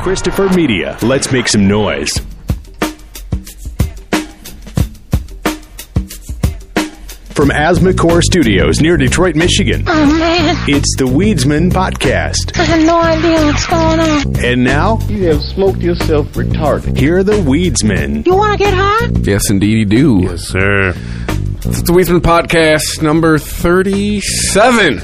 Christopher Media. Let's make some noise. From Asthmacore Studios near Detroit, Michigan. Oh, man. It's the Weedsman Podcast. I have no idea what's going on. And now, you have smoked yourself retarded. Here are the Weedsmen. You want to get high? Yes, indeed you do. Yes, sir. It's the Weedsman Podcast, number 37.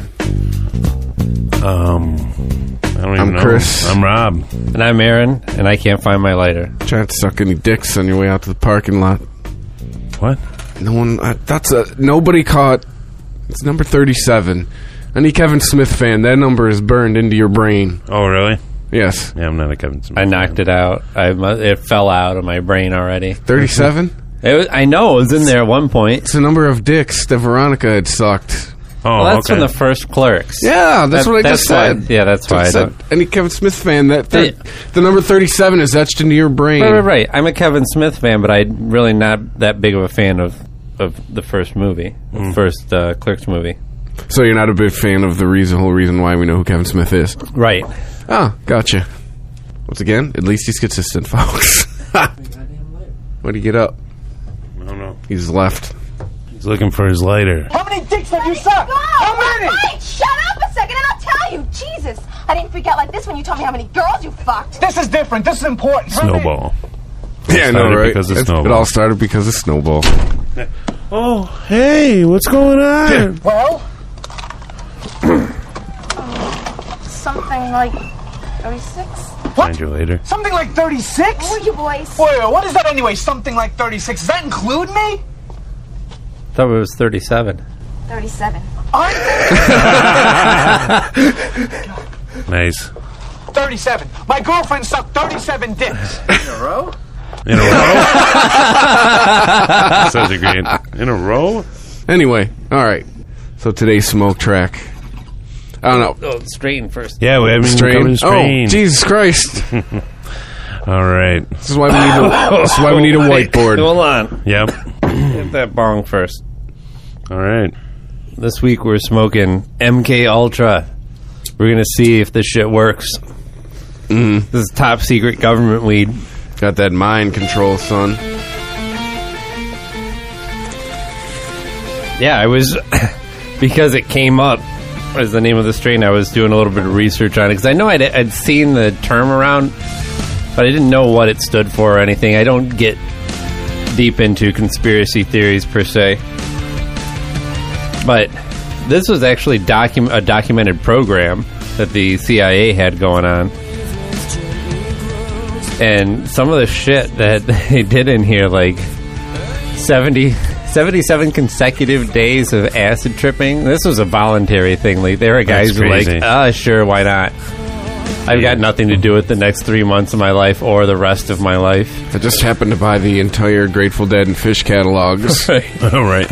I don't even know. Chris. I'm Rob. And I'm Aaron, and I can't find my lighter. Trying to suck any dicks on your way out to the parking lot. What? No one. Nobody caught. It's number 37. Any Kevin Smith fan, that number is burned into your brain. Oh, really? Yes. Yeah, I'm not a Kevin Smith. I knocked it out. It fell out of my brain already. 37? I know it was in there at one point. It's the number of dicks that Veronica had sucked. Oh, Well, that's okay. from the first Clerks. Yeah, that's what I just said. Yeah, that's why I don't. Any Kevin Smith fan, the number 37 is etched into your brain. Right. I'm a Kevin Smith fan, but I'm really not that big of a fan of the first movie, the first Clerks movie. So you're not a big fan of the whole reason why we know who Kevin Smith is? Right. Oh, gotcha. Once again, at least he's consistent, folks. Why'd he get up? I don't know. He's left. He's looking for his lighter. How many dicks have you sucked? How many? Wait, shut up a second and I'll tell you. Jesus, I didn't freak out like this when you told me how many girls you fucked. This is different. This is important. Snowball. Yeah, I know, started right? because of Snowball. It all started because of Snowball. Oh, hey, what's going on? Well, Something like 36? Find you later. something like 36? Who are you boys? Wait, what is that anyway? Something like 36. Does that include me? Thought it was 37. 37. Nice. 37. My girlfriend sucked 37 dicks. In a row? Such a great... In a row? Anyway, all right. So today's smoke track. I don't know. Oh, straighten first. Yeah, we haven't even covered strain. Oh, Jesus Christ. All right. This is why we need a whiteboard. Hold on. Yep. Hit that bong first. All right. This week we're smoking MK Ultra. We're going to see if this shit works. This is top secret government weed. Got that mind control, son. Yeah, I was... because it came up as the name of the strain, I was doing a little bit of research on it. Because I know I'd seen the term around, but I didn't know what it stood for or anything. I don't get deep into conspiracy theories, per se. But this was actually a documented program that the CIA had going on. And some of the shit that they did in here, like 77 consecutive days of acid tripping. This was a voluntary thing. Like, there are guys who are like, sure, why not? I've got nothing to do with the next 3 months of my life or the rest of my life. I just happened to buy the entire Grateful Dead and Fish catalogs. All right.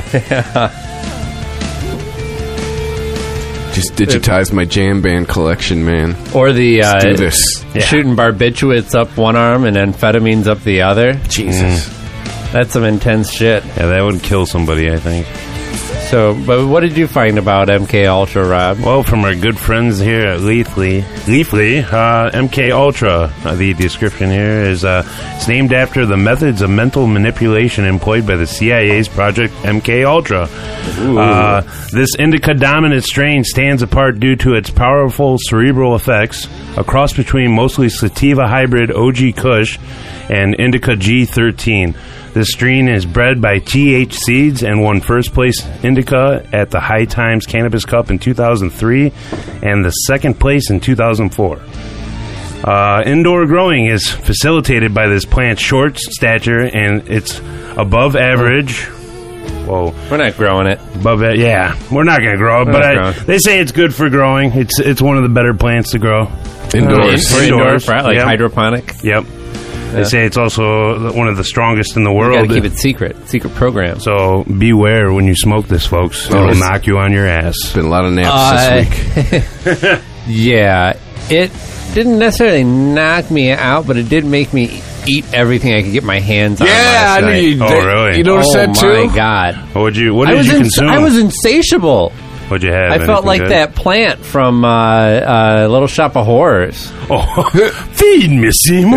Just digitized my jam band collection, man. Or the Let's do this. shooting barbiturates up one arm and amphetamines up the other. Jesus. That's some intense shit. Yeah, that would kill somebody, I think. So, but what did you find about MK Ultra, Rob? Well, from our good friends here at Leafly, MK Ultra, the description here is, it's named after the methods of mental manipulation employed by the CIA's Project MK Ultra. This indica-dominant strain stands apart due to its powerful cerebral effects, a cross between mostly sativa hybrid OG Kush and Indica G13. This strain is bred by TH Seeds and won first place indica at the High Times Cannabis Cup in 2003 and the second place in 2004. Indoor growing is facilitated by this plant's short stature and its above average. Whoa. We're not growing it. Above it, yeah. We're not going to grow it, but they say it's good for growing. It's one of the better plants to grow. Indoors. Indoors, right? Like Yep. hydroponic. Yep. They say it's also one of the strongest in the world. You gotta keep it secret program. So beware when you smoke this, folks. It'll knock you on your ass. Been a lot of naps this week. Yeah, it didn't necessarily knock me out, but it did make me eat everything I could get my hands on. Yeah, last I knew night. you. Oh, really? You noticed that too? Oh my god! What did you consume? I was insatiable. What'd you have? I felt Anything like good? that plant from Little Shop of Horrors. Oh, feed me, Seymour.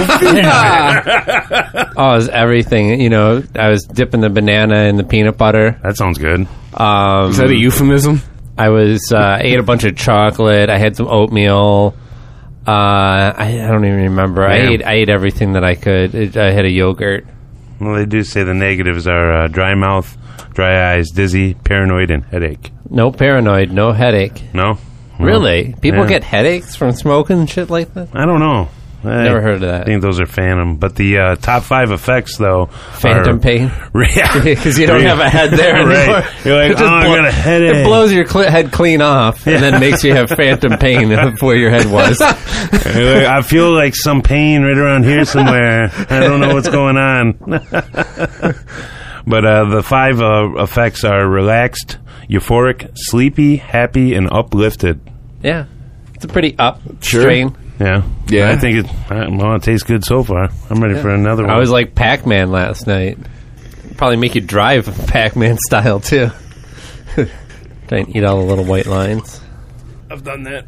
Oh, it was everything. You know, I was dipping the banana in the peanut butter. That sounds good. Is that a euphemism? I was ate a bunch of chocolate. I had some oatmeal. I don't even remember. Yeah. I ate everything that I could. I had a yogurt. Well, they do say the negatives are dry mouth, dry eyes, dizzy, paranoid, and headache. No paranoid, no headache. No? Really? People Yeah. get headaches from smoking and shit like that? I don't know. Never heard of that. I think those are phantom. But the top 5 effects, though, Phantom are, pain? Yeah. Because you don't have a head there anymore. Right. You're like, It just I got a headache. It blows your head clean off and then makes you have phantom pain of where your head was. You're like, I feel like some pain right around here somewhere. I don't know what's going on. But the 5 effects are relaxed, euphoric, sleepy, happy, and uplifted. Yeah. It's a pretty up Sure. strain. Yeah. Yeah. I think it tastes good so far. I'm ready for another one. I was like Pac-Man last night. Probably make you drive Pac-Man style, too. Try and eat all the little white lines. I've done that.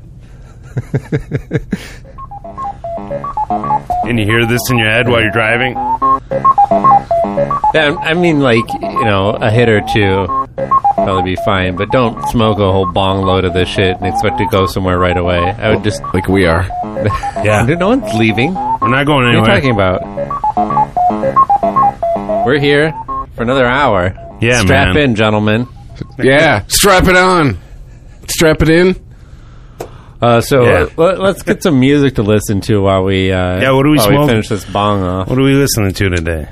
And you hear this in your head while you're driving? Yeah, I mean, like, you know, a hit or two probably be fine, but don't smoke a whole bong load of this shit and expect to go somewhere right away. I would just... Like we are. Yeah. No one's leaving. What We're not going are you anywhere. talking about? We're here for another hour. Yeah, Strap man. in, gentlemen. Yeah. Strap it on. Strap it in. So Yeah. let's get some music to listen to while we what do we while smoke? finish this bong off. What are we listening to today?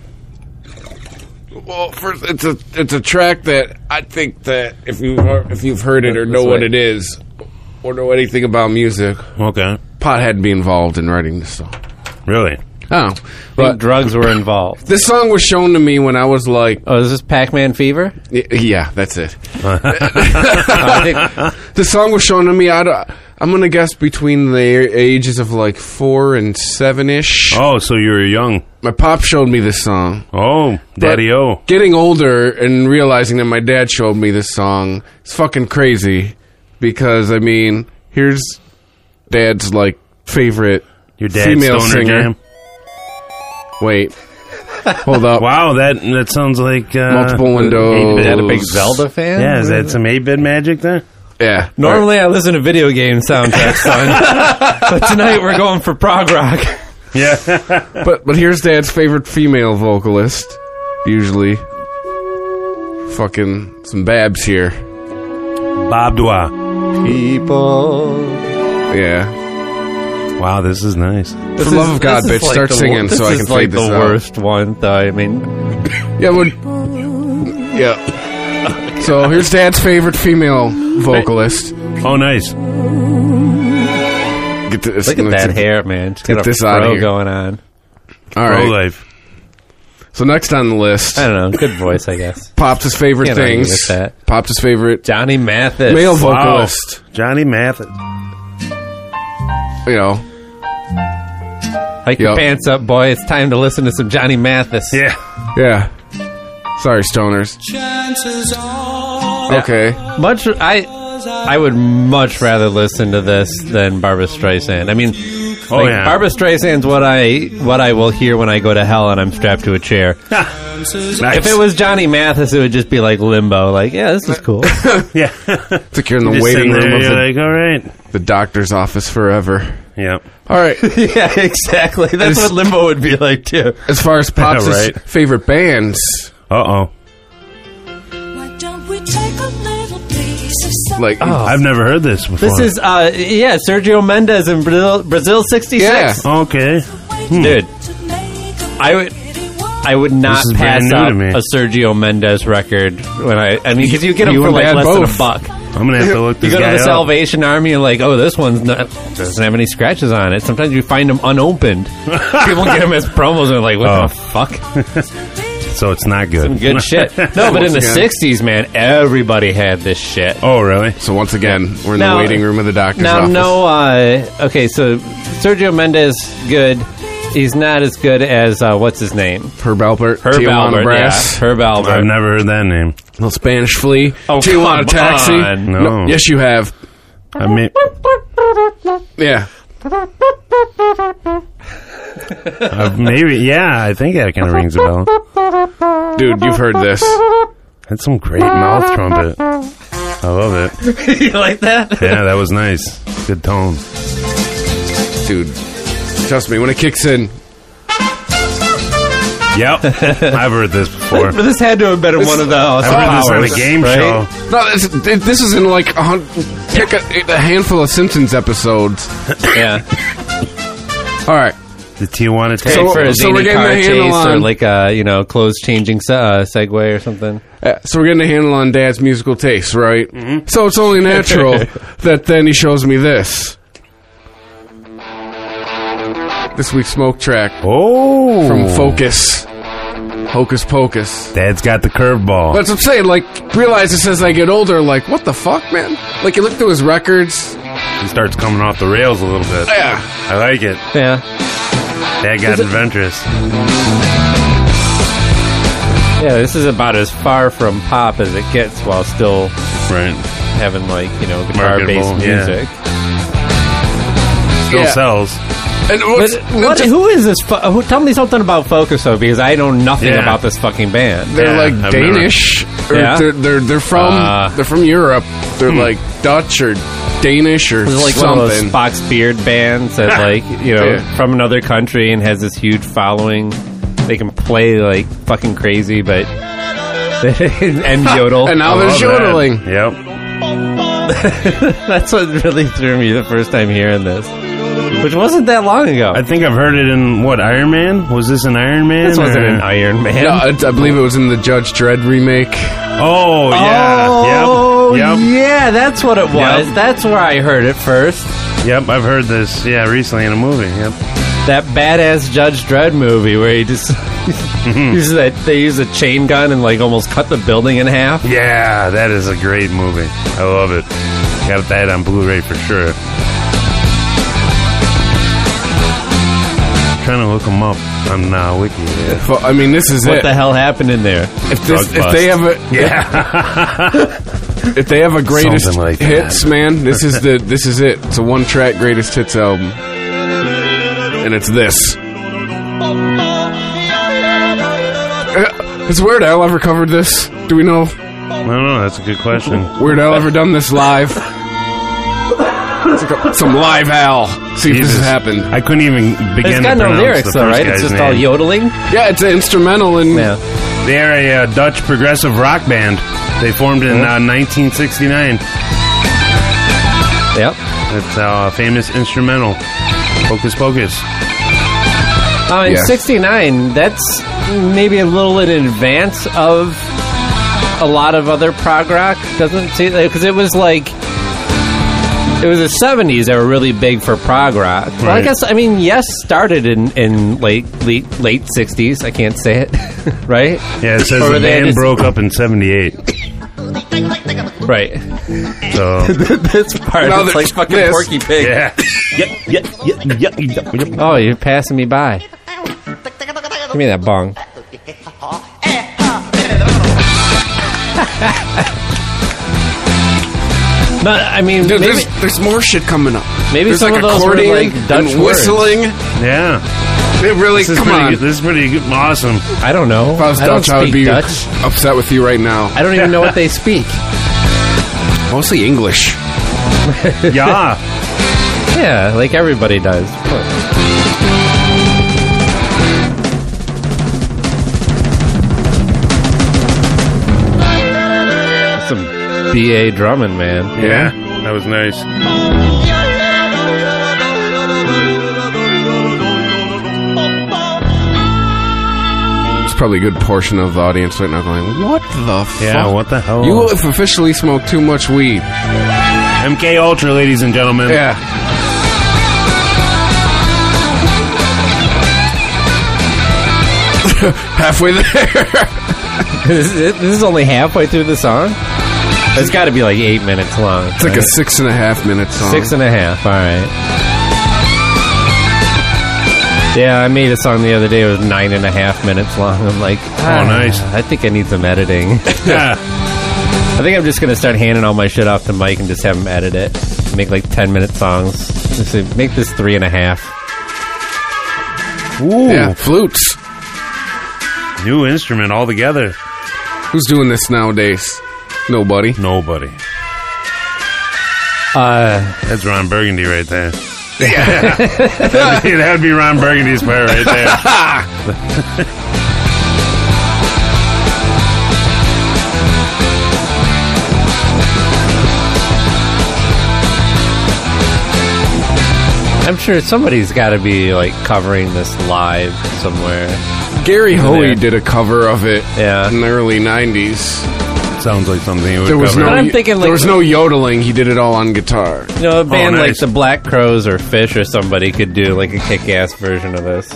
Well, first, it's a track that I think that if you've heard it or know what it is or know anything about music, Okay. pot had to be involved in writing this song. Really? Oh, I think but drugs were involved. this song was shown to me when I was like, Oh, is this Pac-Man Fever? yeah, that's it. I think The song was shown to me. I'm gonna guess between the ages of like 4 and 7-ish. Oh, so you were young. My pop showed me this song. Oh, Daddy-O. Getting older and realizing that my dad showed me this song is fucking crazy. Because, I mean, here's Dad's, like, favorite Your dad's female stoner singer. jam. Wait. Hold up. Wow, that sounds like... Multiple windows. is that a big Zelda fan? Yeah, is that some 8-bit magic there? Yeah. Normally I listen to video game soundtracks, son. But tonight we're going for prog rock. Yeah. But here's Dad's favorite female vocalist. Usually. Fucking some Babs here. Bob Dwa. People. Yeah. Wow, this is nice. For the love of God, bitch, start singing so I can fade this the out. worst one, though. I mean, Yeah, yeah. So here's Dad's favorite female vocalist. Oh, nice. Get this, look at that hair, man. She's get got a this outta fro here. going on. All Pro right. life. So next on the list, I don't know. Good voice, I guess. Pops' favorite Can't argue things. with that. Pops' favorite Johnny Mathis. male Wow. vocalist. Johnny Mathis. You know, Hike your Yep. pants up, boy. It's time to listen to some Johnny Mathis. Yeah. yeah. Sorry, stoners. Okay. I would much rather listen to this than Barbra Streisand. I mean, Oh, yeah. Barbra Streisand's what I will hear when I go to hell and I'm strapped to a chair. Nice. If it was Johnny Mathis, it would just be like Limbo. Like, yeah, this is cool. Yeah. It's like you're in the Just waiting sitting there, room of you're the, like, all right. the doctor's office forever. Yeah. All right. Yeah, exactly. That's what Limbo would be like, too. As far as Pops' Right. favorite bands, Uh-oh. like, I've never heard this before. This is, Sergio Mendes in Brazil 66. yeah. Okay. Dude, I would not This is pass brand new up to me. a Sergio Mendes record when I mean, because you get them You for and like Dad less both. than $1. I'm going to have to look You this go to guy the up. Salvation Army and like, oh, this one's doesn't have any scratches on it. Sometimes you find them unopened. People get them as promos and they're like, what Oh. the fuck? So it's not good. Some good shit. No, but in the Once again. 60s, man, everybody had this shit. Oh, really? So once again, we're in Now- the waiting room of the doctor's Now, office. okay, so Sergio Mendes, good. He's not as good as what's his name? Herb Albert. Herb Tijuana Albert. Brass. Yeah, Herb Albert. I've never heard that name. Little Spanish Flea. Oh, Tijuana come Taxi. on. No. Yes, you have. I mean, Yeah. maybe. Yeah, I think that kind of rings a bell. Dude, you've heard this. That's some great mouth trumpet. I love it. You like that? Yeah, that was nice. Good tone. Dude, trust me, when it kicks in, Yep, I've heard this before. But this had to have been one of the I've heard this on powers, a game right? show. no, this is in like pick a handful of Simpsons episodes. Yeah. All right. The Tijuana Take Taxi. for a so we're zany getting car the handle chase or on- like a clothes changing Segway or something. So we're getting a handle on Dad's musical taste, right? Mm-hmm. So it's only natural that then he shows me this. This week's smoke track Oh, from Focus. Hocus Pocus. Dad's got the curveball. That's what I'm saying. Like, realize this as I get older, like, what the fuck, man? Like, you look through his records. He starts coming off the rails a little bit. Yeah. I like it. Yeah. Dad got adventurous. Yeah, this is about as far from pop as it gets while still Right. having, like, guitar-based Marketable, yeah. music. Still Yeah. sells. And But who is this? Tell me something about Focus, though, because I know nothing Yeah. about this fucking band. they're Yeah, like I've Danish. Or Yeah? they're from Europe. They're like Dutch or Danish or It's like something. one of those Spock's Beard bands that, Yeah. from another country and has this huge following. They can play like fucking crazy, but and yodel. And now I there's love that. yodeling. Yep. That's what really threw me the first time hearing this, which wasn't that long ago. I think I've heard it in, Iron Man? Was this an Iron Man? This wasn't or- an Iron Man. No, I believe it was in the Judge Dredd remake. Oh, yeah. Oh, Yep. yeah, that's what it was. Yep. That's where I heard it first. Yep, I've heard this, recently in a movie. Yep. That badass Judge Dredd movie where he just uses they use a chain gun and like almost cut the building in half. Yeah, that is a great movie. I love it. Got that on Blu-ray for sure. Trying to look them up on Wiki. Yeah. Well, I mean, this is What it. the hell happened in there? If Drug they have a Yeah. if they have a greatest Something like that. hits, man, this is it. It's a one track greatest hits album, and it's this. Has Weird Al ever covered this? Do we know? I don't know. That's a good question. Weird Al ever done this live? Some live Al. See if this Jesus. has happened. I couldn't even begin It's got to no pronounce lyrics the though, first right? It's guy's just all name. yodeling. Yeah, it's an instrumental and Yeah. They're a Dutch progressive rock band. They formed in 1969. Yep. It's a famous instrumental, Hocus Pocus. In Yeah. '69, that's maybe a little in advance of a lot of other prog rock. Doesn't it seem because it was like. It was the '70s that were really big for prog rock. Well, I Right. guess Yes started in late '60s. I can't say it, right? Yeah, it says Or the were they band just- broke up in '78. Right. So This part Now is that- like fucking this- Porky Pig. yeah, Oh, you're passing me by. Give me that bong. No, I mean, Dude, maybe, there's more shit coming up. maybe There's some like of those were accordion like Dutch and whistling. yeah. It really, This is come pretty on. good. This is pretty good. Awesome. I don't know. If I was I don't Dutch, I would speak be Dutch. upset with you right now. I don't even know what they speak. Mostly English. Yeah. Yeah, like everybody does. Some B.A. drumming, man. Yeah. That was nice. There's probably a good portion of the audience right now going, what the Yeah, fuck? what the hell? You have officially smoked too much weed. MK Ultra, ladies and gentlemen. Yeah. Halfway there. This is only halfway through the song? It's got to be like 8 minutes long. It's like a 6.5 minute song. 6.5, all right. Yeah, I made a song the other day. It was 9.5 minutes long. I'm like, nice. I think I need some editing. Yeah. I think I'm just going to start handing all my shit off to Mike and just have him edit it. Make like 10-minute songs. Just say, make this 3.5. Ooh. Yeah, flutes. New instrument altogether. Who's doing this nowadays? Nobody. That's Ron Burgundy right there. Yeah. that would be Ron Burgundy's part right there. I'm sure somebody's got to be like covering this live somewhere. Gary Hoey did a cover of it in the early 90s. Sounds like something he would there was cover. No, but I'm thinking like, there was no yodeling. He did it all on guitar. You know, a band like nice. the Black Crowes or Fish or somebody could do like a kick-ass version of this.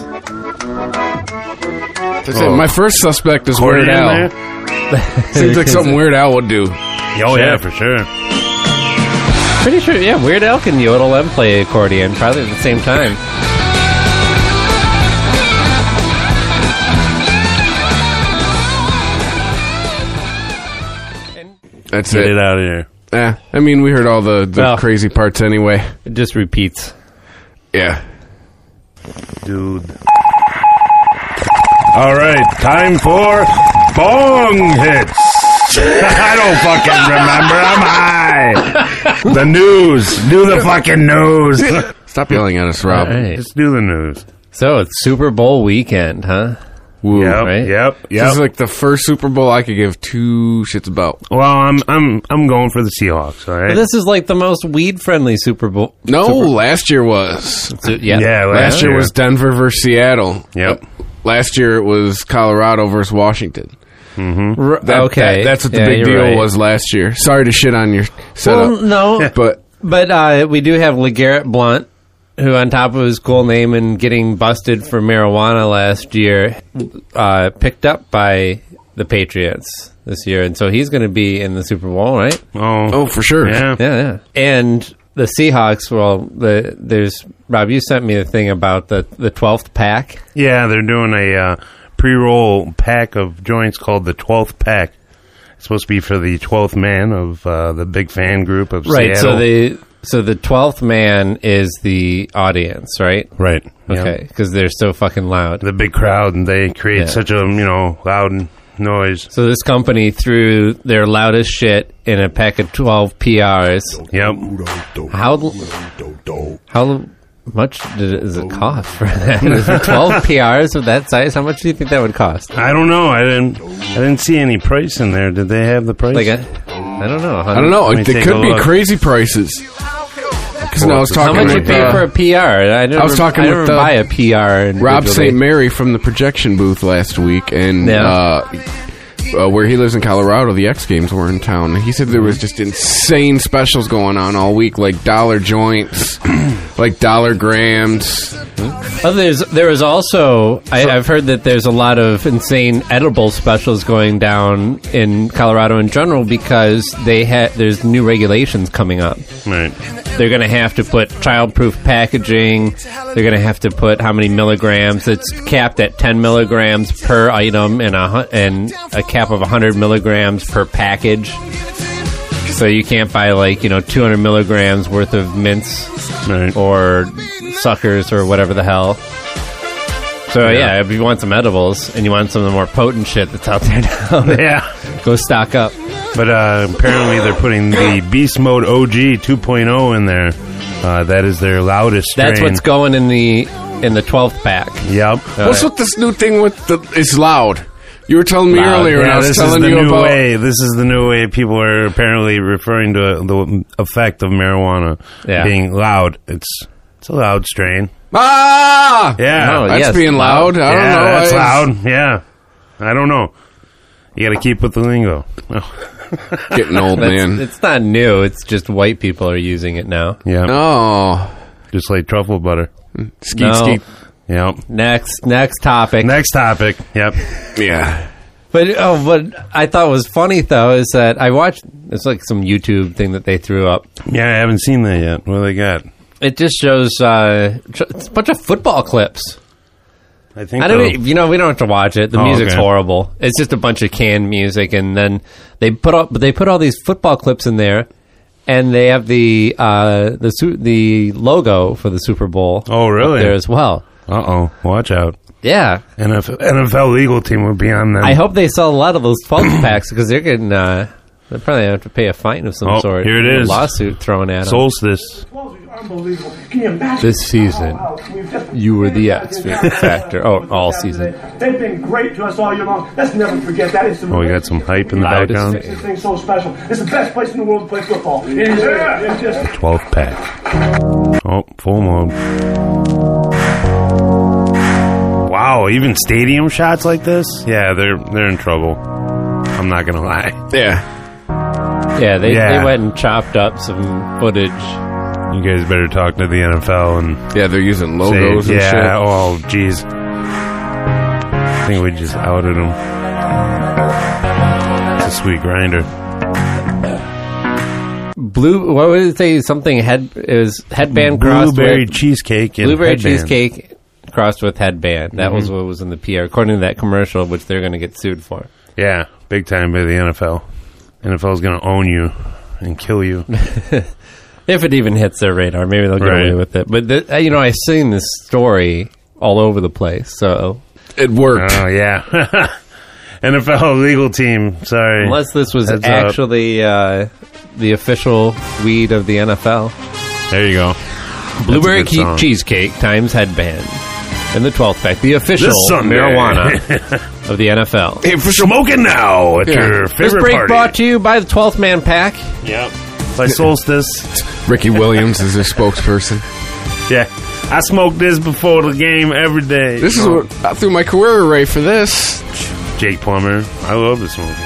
My first suspect is Accordion Weird Al. Seems like something Weird Al would do. Oh, yeah, for sure. Pretty sure, yeah, Weird Al can yodel and play accordion probably at the same time. That's Get it. it out of here. Yeah, I mean, we heard all the crazy parts anyway. It just repeats. Yeah. Dude. All right, time for Bong Hits. I don't fucking remember. I'm high. The news. Do the fucking news. Stop yelling at us, Rob. Right. Just do the news. So it's Super Bowl weekend, huh? Woo. Yep, right? yep. This is like the first Super Bowl I could give two shits about. Well, I'm going for the Seahawks. All right. But this is like the most weed-friendly Super Bowl. No, last year was. Yeah. Last year was Denver versus Seattle. Yep. Last year it was Colorado versus Washington. Mm-hmm. That's what the big deal was last year. Sorry to shit on your setup. Well, no. But we do have LeGarrette Blount, who on top of his cool name and getting busted for marijuana last year, picked up by the Patriots this year. And so he's going to be in the Super Bowl, right? Oh, for sure. Yeah. Yeah. And the Seahawks, there's Rob, you sent me a thing about the 12th pack. Yeah, they're doing a pre-roll pack of joints called the 12th pack. It's supposed to be for the 12th man of the big fan group of Seattle. So the 12th man is the audience, right? Right. Okay, because they're so fucking loud. The big crowd, and they create such a, loud noise. So this company threw their loudest shit in a pack of 12 PRs. Yep. How much does it cost for that? Is it 12 PRs of that size? How much do you think that would cost? I don't know. I didn't see any price in there. Did they have the price? I don't know. I don't know. They could be crazy prices. Because I was talking. How much you with, pay for a PR? I was talking with buy a PR. Rob St. Mary from the projection booth last week, and where he lives in Colorado, the X Games were in town. He said there was just insane specials going on all week, like dollar joints, like dollar grams. Oh, there was also I've heard that there's a lot of insane edible specials going down in Colorado in general because there's new regulations coming up. Right. They're going to have to put child-proof packaging. They're going to have to put how many milligrams. It's capped at 10 milligrams per item and a cap of 100 milligrams per package. So you can't buy 200 milligrams worth of mints or suckers or whatever the hell. So yeah, if you want some edibles and you want some of the more potent shit that's out there now, go stock up. But apparently they're putting the Beast Mode OG 2.0 in there. That is their loudest strain. That's what's going in the 12th pack. Yep. What's with this new thing with it's loud? You were telling me earlier, and I was telling you about... This is the new way people are apparently referring to the effect of marijuana being loud. It's a loud strain. Ah! Yeah. That's being loud. I don't know. That's loud. Yeah. I don't know. You got to keep with the lingo. Getting old, man. It's not new. It's just white people are using it now. Yeah. Oh. Just like truffle butter. Skeet. Yep. Next topic. Next topic. Yep. Yeah. But what I thought was funny though is that I watched. It's like some YouTube thing that they threw up. Yeah, I haven't seen that yet. What do they got? It just shows it's a bunch of football clips. I think I don't. We don't have to watch it. The music's okay. horrible. It's just a bunch of canned music, and then they put all these football clips in there, and they have the logo for the Super Bowl. Oh, really? Up there as well. Watch out. Yeah. NFL legal team would be on them. I hope they sell a lot of those 12 packs because they're getting. They probably have to pay a fine of some sort. Here it is. A lawsuit thrown at them. Solstice. This season, you were the X factor. Oh, all season. They've been great to us all year long. Let's never forget that. It's We got some hype in the background. This thing's so special. It's the best place in the world to play football. It is. It's just 12th pack. Oh, full mode. Wow, even stadium shots like this? Yeah, they're in trouble. I'm not gonna lie. Yeah, they went and chopped up some footage. You guys better talk to the NFL and they're using logos and shit. Oh, jeez. I think we just outed them. It's a sweet grinder. What would it say? Something it was headband crossed Blueberry with cheesecake. And blueberry headband. cheesecake crossed with headband. That was what was in the PR, according to that commercial, which they're going to get sued for. Yeah, big time by the NFL. NFL's going to own you and kill you. If it even hits their radar, maybe they'll get away with it. But I've seen this story all over the place, so it worked. Oh yeah, NFL legal team. Sorry, unless this was actually the official weed of the NFL. There you go. Blueberry cheesecake times headband in the 12th pack. The official marijuana of the NFL. Hey, for smoking now at your favorite This break party. brought to you by the 12th Man Pack. Yep. By Solstice. Ricky Williams is their spokesperson. Yeah. I smoke this before the game every day. This is what I threw my career away for this. Jake Plummer. I love the smoke.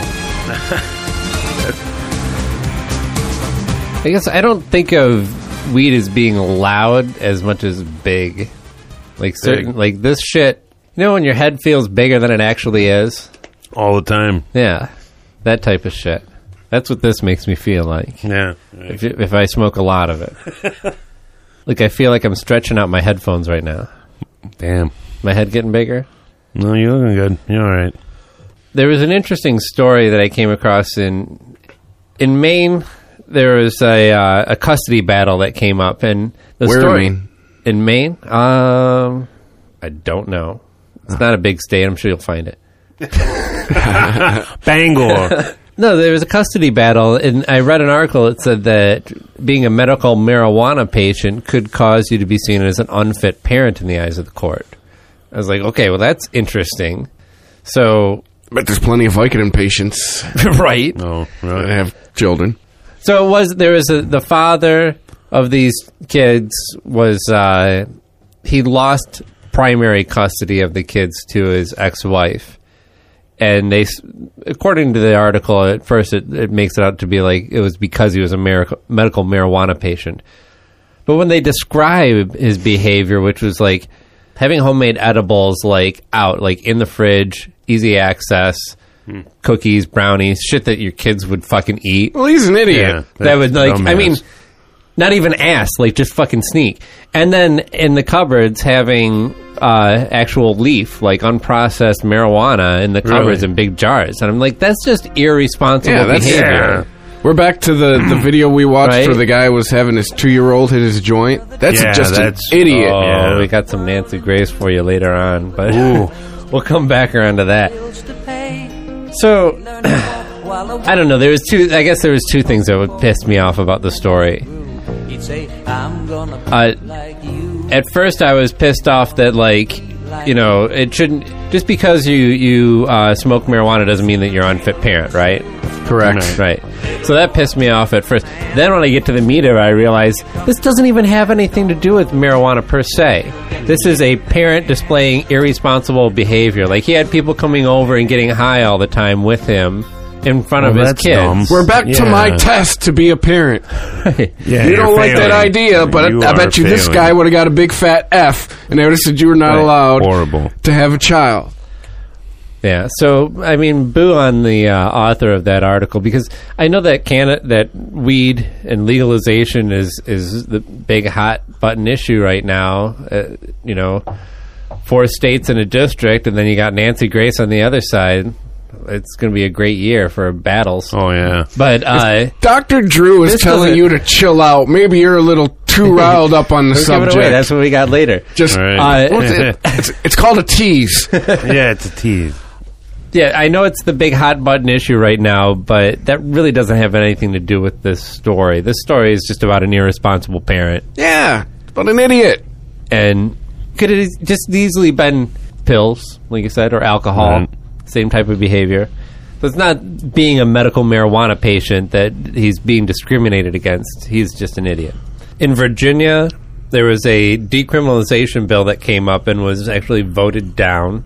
I guess I don't think of weed as being loud as much as big. Like like this shit, when your head feels bigger than it actually is? All the time. Yeah. That type of shit. That's what this makes me feel like. Yeah. If I smoke a lot of it. Like I feel like I'm stretching out my headphones right now. Damn. My head getting bigger? No, you're looking good. You're all right. There was an interesting story that I came across in Maine. There was a custody battle that came up, and Where in Maine? I don't know. It's not a big state. I'm sure you'll find it. Bangor. No, there was a custody battle, and I read an article that said that being a medical marijuana patient could cause you to be seen as an unfit parent in the eyes of the court. I was like, okay, well, that's interesting. So, but there's plenty of Vicodin patients, right? Oh, that have children. So the father of these kids was he lost primary custody of the kids to his ex-wife. And according to the article, at first it makes it out to be like it was because he was a medical marijuana patient. But when they describe his behavior, which was like having homemade edibles out in the fridge, easy access, cookies, brownies, shit that your kids would fucking eat. Well, he's an idiot. Yeah, that would not even ask, just fucking sneak. And then in the cupboards having actual leaf, unprocessed marijuana in the cupboards in big jars. And I'm like, that's just irresponsible behavior. Yeah. We're back to the video we watched where the guy was having his 2-year-old hit his joint. That's an idiot. Oh, yeah. We got some Nancy Grace for you later on. But we'll come back around to that. So, I don't know. There was two things that would piss me off about the story. At first, I was pissed off that, it shouldn't... Just because you smoke marijuana doesn't mean that you're an unfit parent, right? Correct. Right. So that pissed me off at first. Then when I get to the meat of it, I realize this doesn't even have anything to do with marijuana per se. This is a parent displaying irresponsible behavior. He had people coming over and getting high all the time with him in front of his kids. Dumb. We're back to my test to be a parent. Yeah, you don't like that idea, but I bet you this guy would have got a big fat F, and they would have said you were not allowed to have a child. Yeah, so, boo on the author of that article, because I know that that weed and legalization is the big hot button issue right now, 4 states in a district, and then you got Nancy Grace on the other side. It's going to be a great year for battles. Oh, yeah. But Dr. Drew is telling you to chill out. Maybe you're a little too riled up on the subject. Give it away. That's what we got later. Just it's called a tease. Yeah, it's a tease. Yeah, I know it's the big hot button issue right now, but that really doesn't have anything to do with this story. This story is just about an irresponsible parent. Yeah, it's about an idiot. And could it just easily been pills, like you said, or alcohol? Right. Same type of behavior. So it's not being a medical marijuana patient that he's being discriminated against. He's just an idiot. In Virginia, there was a decriminalization bill that came up and was actually voted down.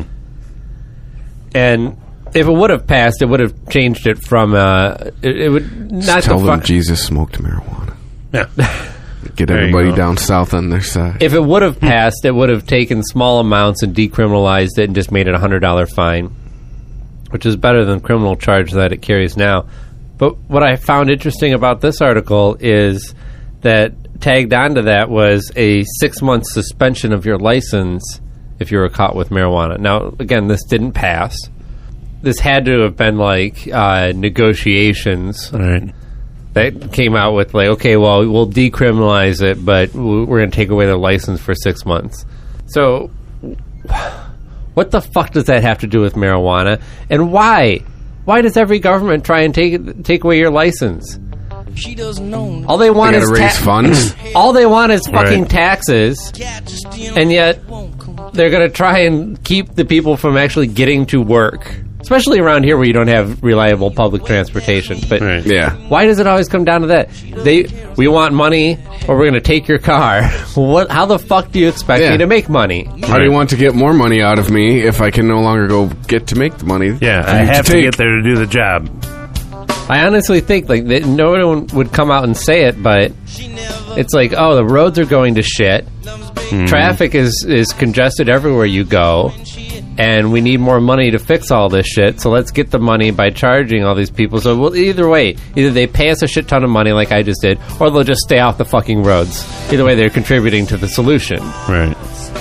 And if it would have passed, it would have changed it from it would not just tell them Jesus smoked marijuana. Yeah. Get everybody down south on their side. If it would have passed, it would have taken small amounts and decriminalized it and just made it a $100 fine, which is better than the criminal charge that it carries now. But what I found interesting about this article is that tagged onto that was a 6-month suspension of your license if you were caught with marijuana. Now, again, this didn't pass. This had to have been like negotiations. Right. That came out with like, okay, well, we'll decriminalize it, but we're going to take away their license for 6 months. So, what the fuck does that have to do with marijuana? And why? Why does every government try and take away your license? All they want is raise funds. All they want is fucking taxes, and yet they're going to try and keep the people from actually getting to work. Especially around here where you don't have reliable public transportation. But why does it always come down to that? We want money, or we're going to take your car. How the fuck do you expect me to make money? How do you want to get more money out of me if I can no longer go get to make the money? Yeah, I have to get there to do the job. I honestly think like that no one would come out and say it, but it's like, oh, the roads are going to shit. Traffic is congested everywhere you go. And we need more money to fix all this shit, so let's get the money by charging all these people. So, well, either way, either they pay us a shit ton of money like I just did, or they'll just stay off the fucking roads. Either way, they're contributing to the solution. Right.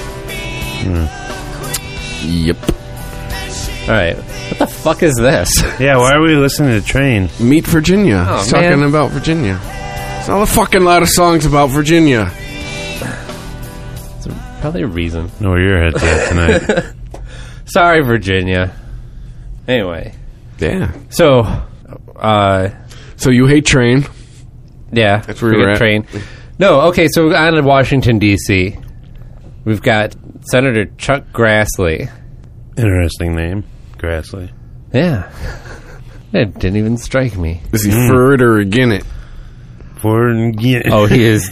Yep. All right. What the fuck is this? Yeah, why are we listening to Train? Meet Virginia. He's talking about Virginia. It's all a fucking lot of songs about Virginia. It's probably a reason. Know where your head's at tonight. Sorry, Virginia. Anyway. Yeah. So you hate Train? Yeah. That's where you're at. Train. No, okay, so on in Washington, D.C., we've got Senator Chuck Grassley. Interesting name. Grassley. Yeah. It didn't even strike me. Is he for it or against it? Oh, he is.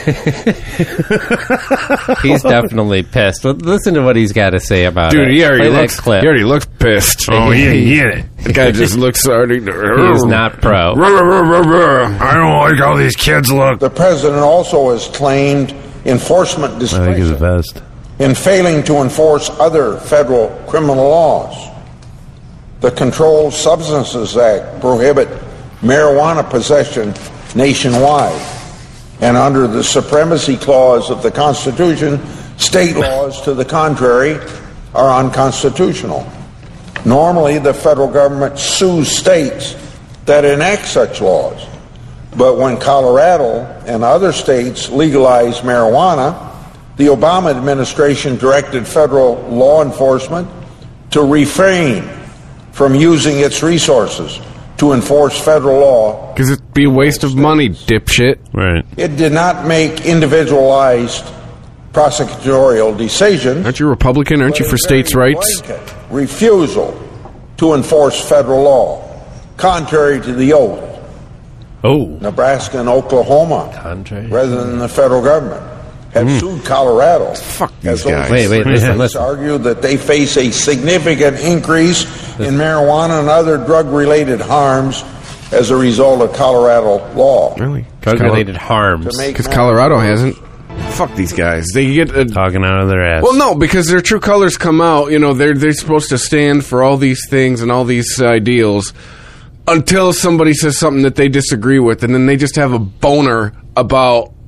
He's definitely pissed. Listen to what he's got to say about it. Dude, he already looks pissed. Oh, he get it. The guy just looks already. He is not pro. I don't like how these kids look. The president also has claimed enforcement discretion I think it's best. in failing to enforce other federal criminal laws. The Controlled Substances Act prohibit marijuana possession nationwide, and under the Supremacy Clause of the Constitution, state laws to the contrary are unconstitutional. Normally, the federal government sues states that enact such laws, but when Colorado and other states legalized marijuana, the Obama administration directed federal law enforcement to refrain from using its resources to enforce federal law. Because it'd be a waste of money, dipshit. Right. It did not make individualized prosecutorial decisions. Aren't you Republican? Aren't you for states' rights? Refusal to enforce federal law, contrary to the oath. Oh. Nebraska and Oklahoma, rather than the federal government, have sued Colorado. Fuck these guys. Wait, listen. Argue that they face a significant increase in marijuana and other drug-related harms as a result of Colorado law. Really? Drug-related harms. Because Colorado hasn't. Fuck these guys. They get talking out of their ass. Well, no, because their true colors come out. You know, they're supposed to stand for all these things and all these ideals until somebody says something that they disagree with, and then they just have a boner about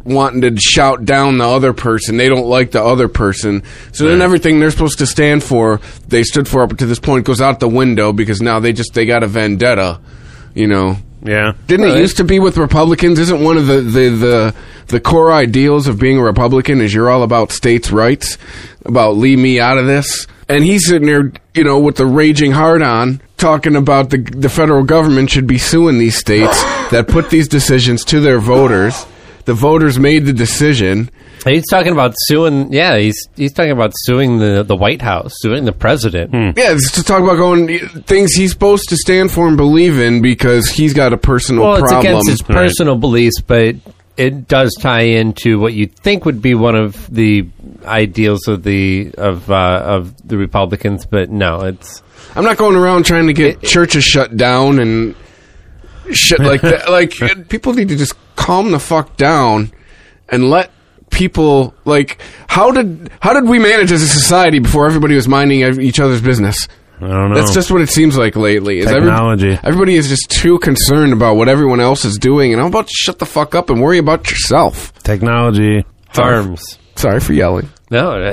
wanting to shout down the other person. They don't like the other person. So then everything they're supposed to stand for, they stood for up to this point, goes out the window because now they got a vendetta, you know. Yeah. Didn't it used to be with Republicans? Isn't one of the core ideals of being a Republican is you're all about states' rights, about leave me out of this? And he's sitting there, you know, with the raging heart on, talking about the federal government should be suing these states that put these decisions to their voters. The voters made the decision. He's talking about suing. Yeah, he's talking about suing the White House, suing the president. Yeah, it's to talk about going things he's supposed to stand for and believe in because he's got a personal problem. Well, it's against his personal beliefs, but it does tie into what you think would be one of the ideals of the Republicans. But no, it's. I'm not going around trying to get churches shut down and shit like that. Like people need to just calm the fuck down and let people, like, how did we manage as a society before everybody was minding each other's business? I don't know. That's just what it seems like lately. Technology. Everybody is just too concerned about what everyone else is doing, and how about you shut the fuck up and worry about yourself? Technology. Farms. Sorry for yelling. No.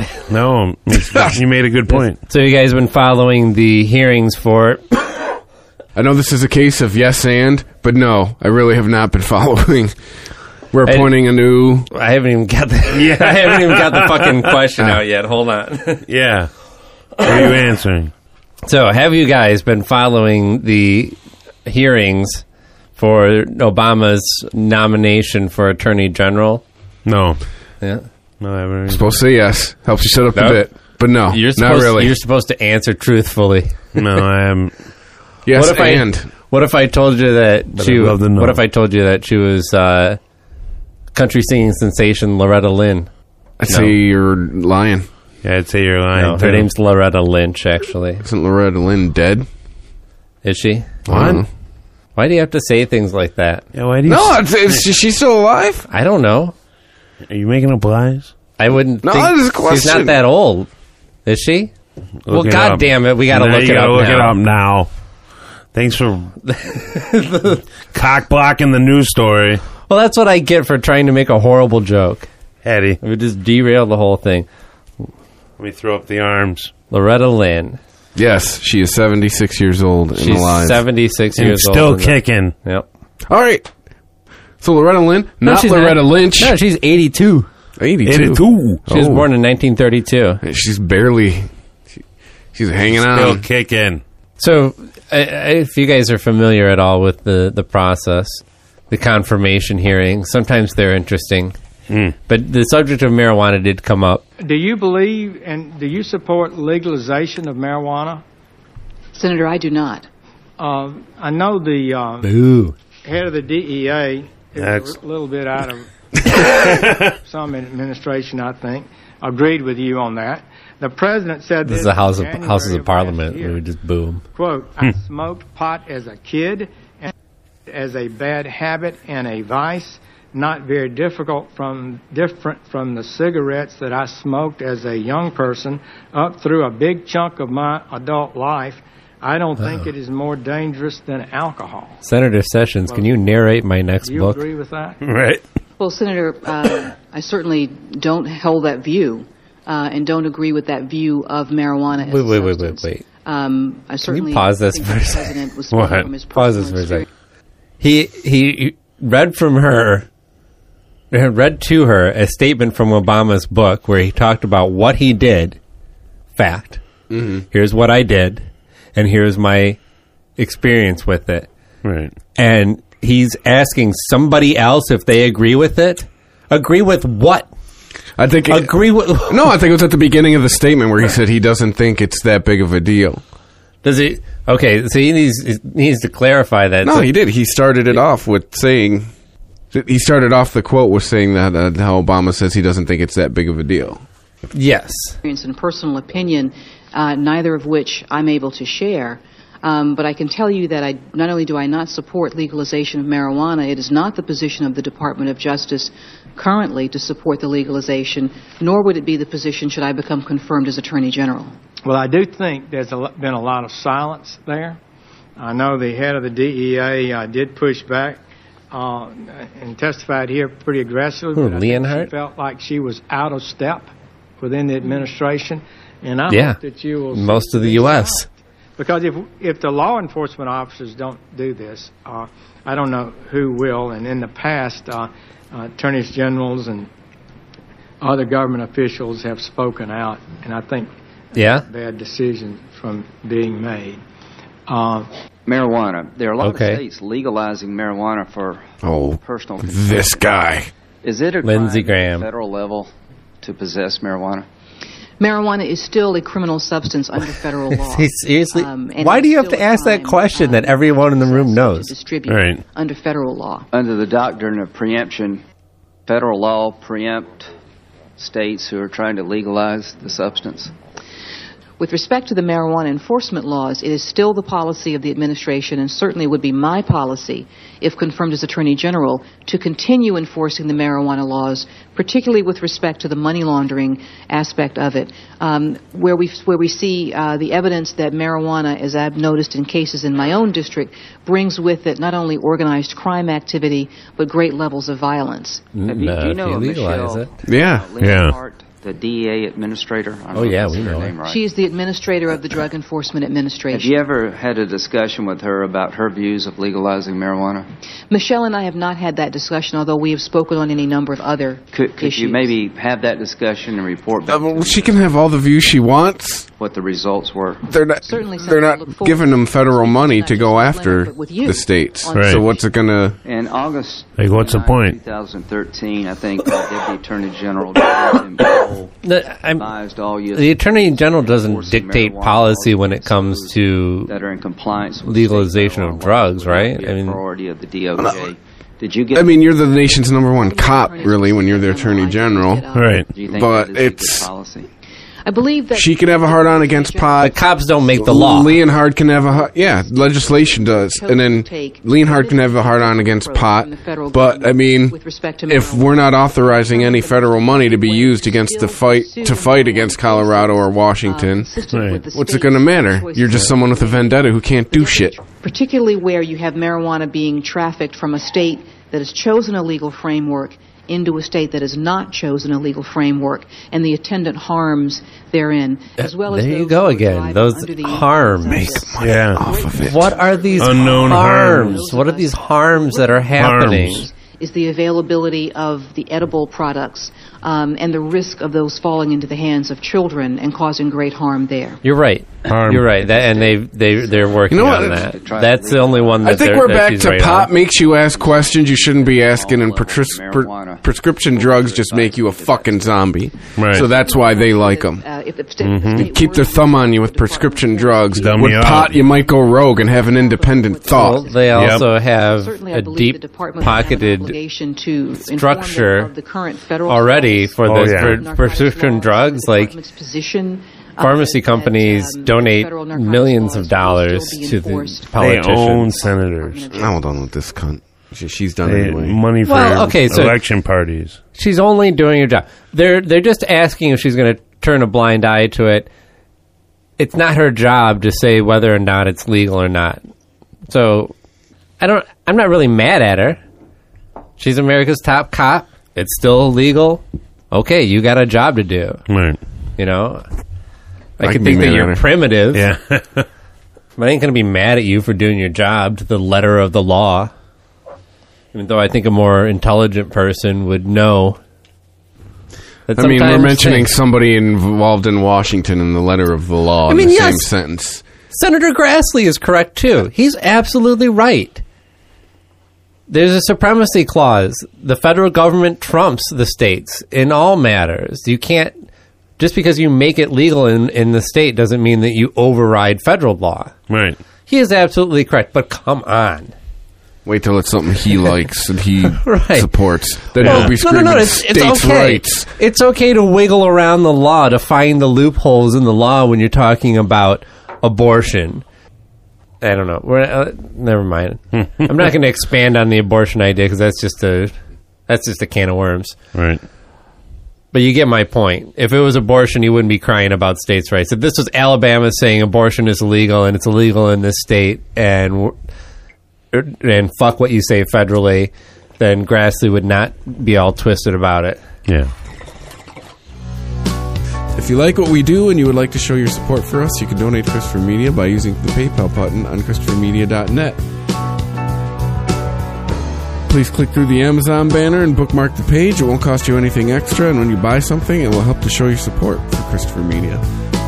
You made a good point. So you guys have been following the hearings for it. I know this is a case of yes and, but no, I really have not been following. We're appointing a new... I haven't even got the I haven't even got the fucking question out yet. Hold on. Yeah. What are you answering? So, have you guys been following the hearings for Obama's nomination for Attorney General? No. Yeah. No, I haven't. Supposed to say yes. Helps you shut up a bit. But no, not really. You're supposed to answer truthfully. No, I am. Yes, what if I told you that what if I told you that she was country singing sensation Loretta Lynn? I'd say you're lying. Yeah, I'd say you're lying. No, her name's Loretta Lynch, actually. Isn't Loretta Lynn dead? Is she? What? Why do you have to say things like that? Yeah, why do you? No, is she still alive? I don't know. Are you making up lies? I wouldn't. No, think this is a question. She's not that old, is she? Well, God damn it, we got to look it up. Look it up now. Thanks for cock blocking the news story. Well, that's what I get for trying to make a horrible joke. Eddie, we just derailed the whole thing. Let me throw up the arms. Loretta Lynn. Yes, she is 76 years old and alive. She's 76 years old. Still kicking. Yep. All right. So Loretta Lynn, not Loretta Lynch. No, she's 82. 82. She was born in 1932. She's barely... She's hanging on. Still kicking. So, if you guys are familiar at all with the process, the confirmation hearing, sometimes they're interesting. But the subject of marijuana did come up. Do you believe and do you support legalization of marijuana? Senator, I do not. I know the head of the DEA is a little bit out of some administration, I think, agreed with you on that. The president said this is the Houses of Parliament. We would just boom. Quote, I smoked pot as a kid and as a bad habit and a vice, not very different from the cigarettes that I smoked as a young person up through a big chunk of my adult life. I don't think it is more dangerous than alcohol. Senator Sessions, can you narrate my next book? Do you agree with that? Right. Well, Senator, I certainly don't hold that view and don't agree with that view of marijuana as a substance. Wait. I certainly can you pause this for a second? Pause this for a second. He read to her a statement from Obama's book where he talked about what he did. Fact. Mm-hmm. Here's what I did, and here's my experience with it. Right. And he's asking somebody else if they agree with it. Agree with what? I think agree with. No, I think it was at the beginning of the statement where he said he doesn't think it's that big of a deal. Does he? Okay, so he needs to clarify that. No, so, he did. He started it off with saying. He started off the quote with saying that how Obama says he doesn't think it's that big of a deal. Yes. And personal opinion, neither of which I'm able to share. But I can tell you that not only do I not support legalization of marijuana, it is not the position of the Department of Justice currently to support the legalization, nor would it be the position should I become confirmed as Attorney General. Well, I do think there's been a lot of silence there. I know the head of the DEA did push back and testified here pretty aggressively. Who, but I think Leonhardt? she felt like she was out of step within the administration, and I Yeah. hope that you will Most see of the these U.S. out. Because if the law enforcement officers don't do this, I don't know who will. And in the past, attorneys generals and other government officials have spoken out, and I think bad decisions from being made. Marijuana. There are a lot of states legalizing marijuana for personal consumption. This guy. Is it a Lindsey crime Graham. at the federal level to possess marijuana? Marijuana is still a criminal substance under federal law. Seriously? And Why it's do you have still to a ask that crime, question that everyone in the room knows? distribute under federal law. Under the doctrine of preemption, federal law preempt states who are trying to legalize the substance? With respect to the marijuana enforcement laws, it is still the policy of the administration, and certainly would be my policy, if confirmed as Attorney General, to continue enforcing the marijuana laws, particularly with respect to the money laundering aspect of it, where we see the evidence that marijuana, as I've noticed in cases in my own district, brings with it not only organized crime activity, but great levels of violence. Do you know of Michelle Leonhardt, the DEA administrator? We know her. Name right. She is the administrator of the Drug Enforcement Administration. Have you ever had a discussion with her about her views of legalizing marijuana? Michelle and I have not had that discussion, although we have spoken on any number of other Could you maybe have that discussion and report back to She can have all the views she wants. what the results were? They're not giving them federal money to go after the states. Right. So what's it going to... In August Like, what's the point? 2013, I think Deputy Attorney General Jim Cole advised all U.S. The Attorney General doesn't dictate policy when it comes to that are in compliance with legalization of drugs, right? I mean, priority of the DOJ. Did you get? I mean, you're the nation's number one cop, really, when you're the Attorney General. Right. Do you think But that is a good it's... policy? I believe that She can have a hard-on against pot. The cops don't make the law. Leonhardt can have legislation does. And then Leonhardt can have a hard-on against pot. But, I mean, if we're not authorizing any federal money to be used against to fight against Colorado or Washington, what's it going to matter? You're just someone with a vendetta who can't do shit. particularly where you have marijuana being trafficked from a state that has chosen a legal framework into a state that has not chosen a legal framework, and the attendant harms therein, as well as there you go again. Those harms. Off of it. What are these Unknown harms? What are these harms that are happening? Is the availability of the edible products and the risk of those falling into the hands of children and causing great harm there. You're right. You're right. And they're working on that. That's the only one that I think we're back to pot makes you ask questions you shouldn't be asking, and prescription drugs just make you a fucking zombie. Right. So that's why they like them. Keep their thumb on you with prescription drugs. With pot, you might go rogue and have an independent thought. Well, they also have a deep-pocketed structure of the current federal already for for prescription drugs. Like pharmacy companies donate millions of dollars to the politicians. They own senators. I'm done with this cunt. She's done They anyway. money for election parties. She's only doing her job. They're just asking if she's going to turn a blind eye to it. It's not her job to say whether or not it's legal or not. So I'm not really mad at her. She's America's top cop. It's still illegal. Okay, you got a job to do. Right. You know? I I can can be think that mad you're at her. primitive. Yeah. But I ain't going to be mad at you for doing your job to the letter of the law. Even though I think a more intelligent person would know. That I mean, we're sometimes mentioning things- somebody involved in Washington in the letter of the law in the same sentence. Senator Grassley is correct, too. He's absolutely right. There's a supremacy clause. The federal government trumps the states in all matters. You can't... Just because you make it legal in the state doesn't mean that you override federal law. Right. He is absolutely correct, but come on. Wait till it's something he likes and he supports. Then Well, he'll be screaming it's states' okay. rights. It's okay to wiggle around the law, to find the loopholes in the law when you're talking about abortion. I don't know. Never mind. I'm not going to expand on the abortion idea because that's just a can of worms. Right. But you get my point. If it was abortion, you wouldn't be crying about states' rights. If this was Alabama saying abortion is illegal and it's illegal in this state, and and fuck what you say federally, then Grassley would not be all twisted about it. Yeah. If you like what we do and you would like to show your support for us, you can donate to Christopher Media by using the PayPal button on ChristopherMedia.net. Please click through the Amazon banner and bookmark the page. It won't cost you anything extra, and when you buy something, it will help to show your support for Christopher Media.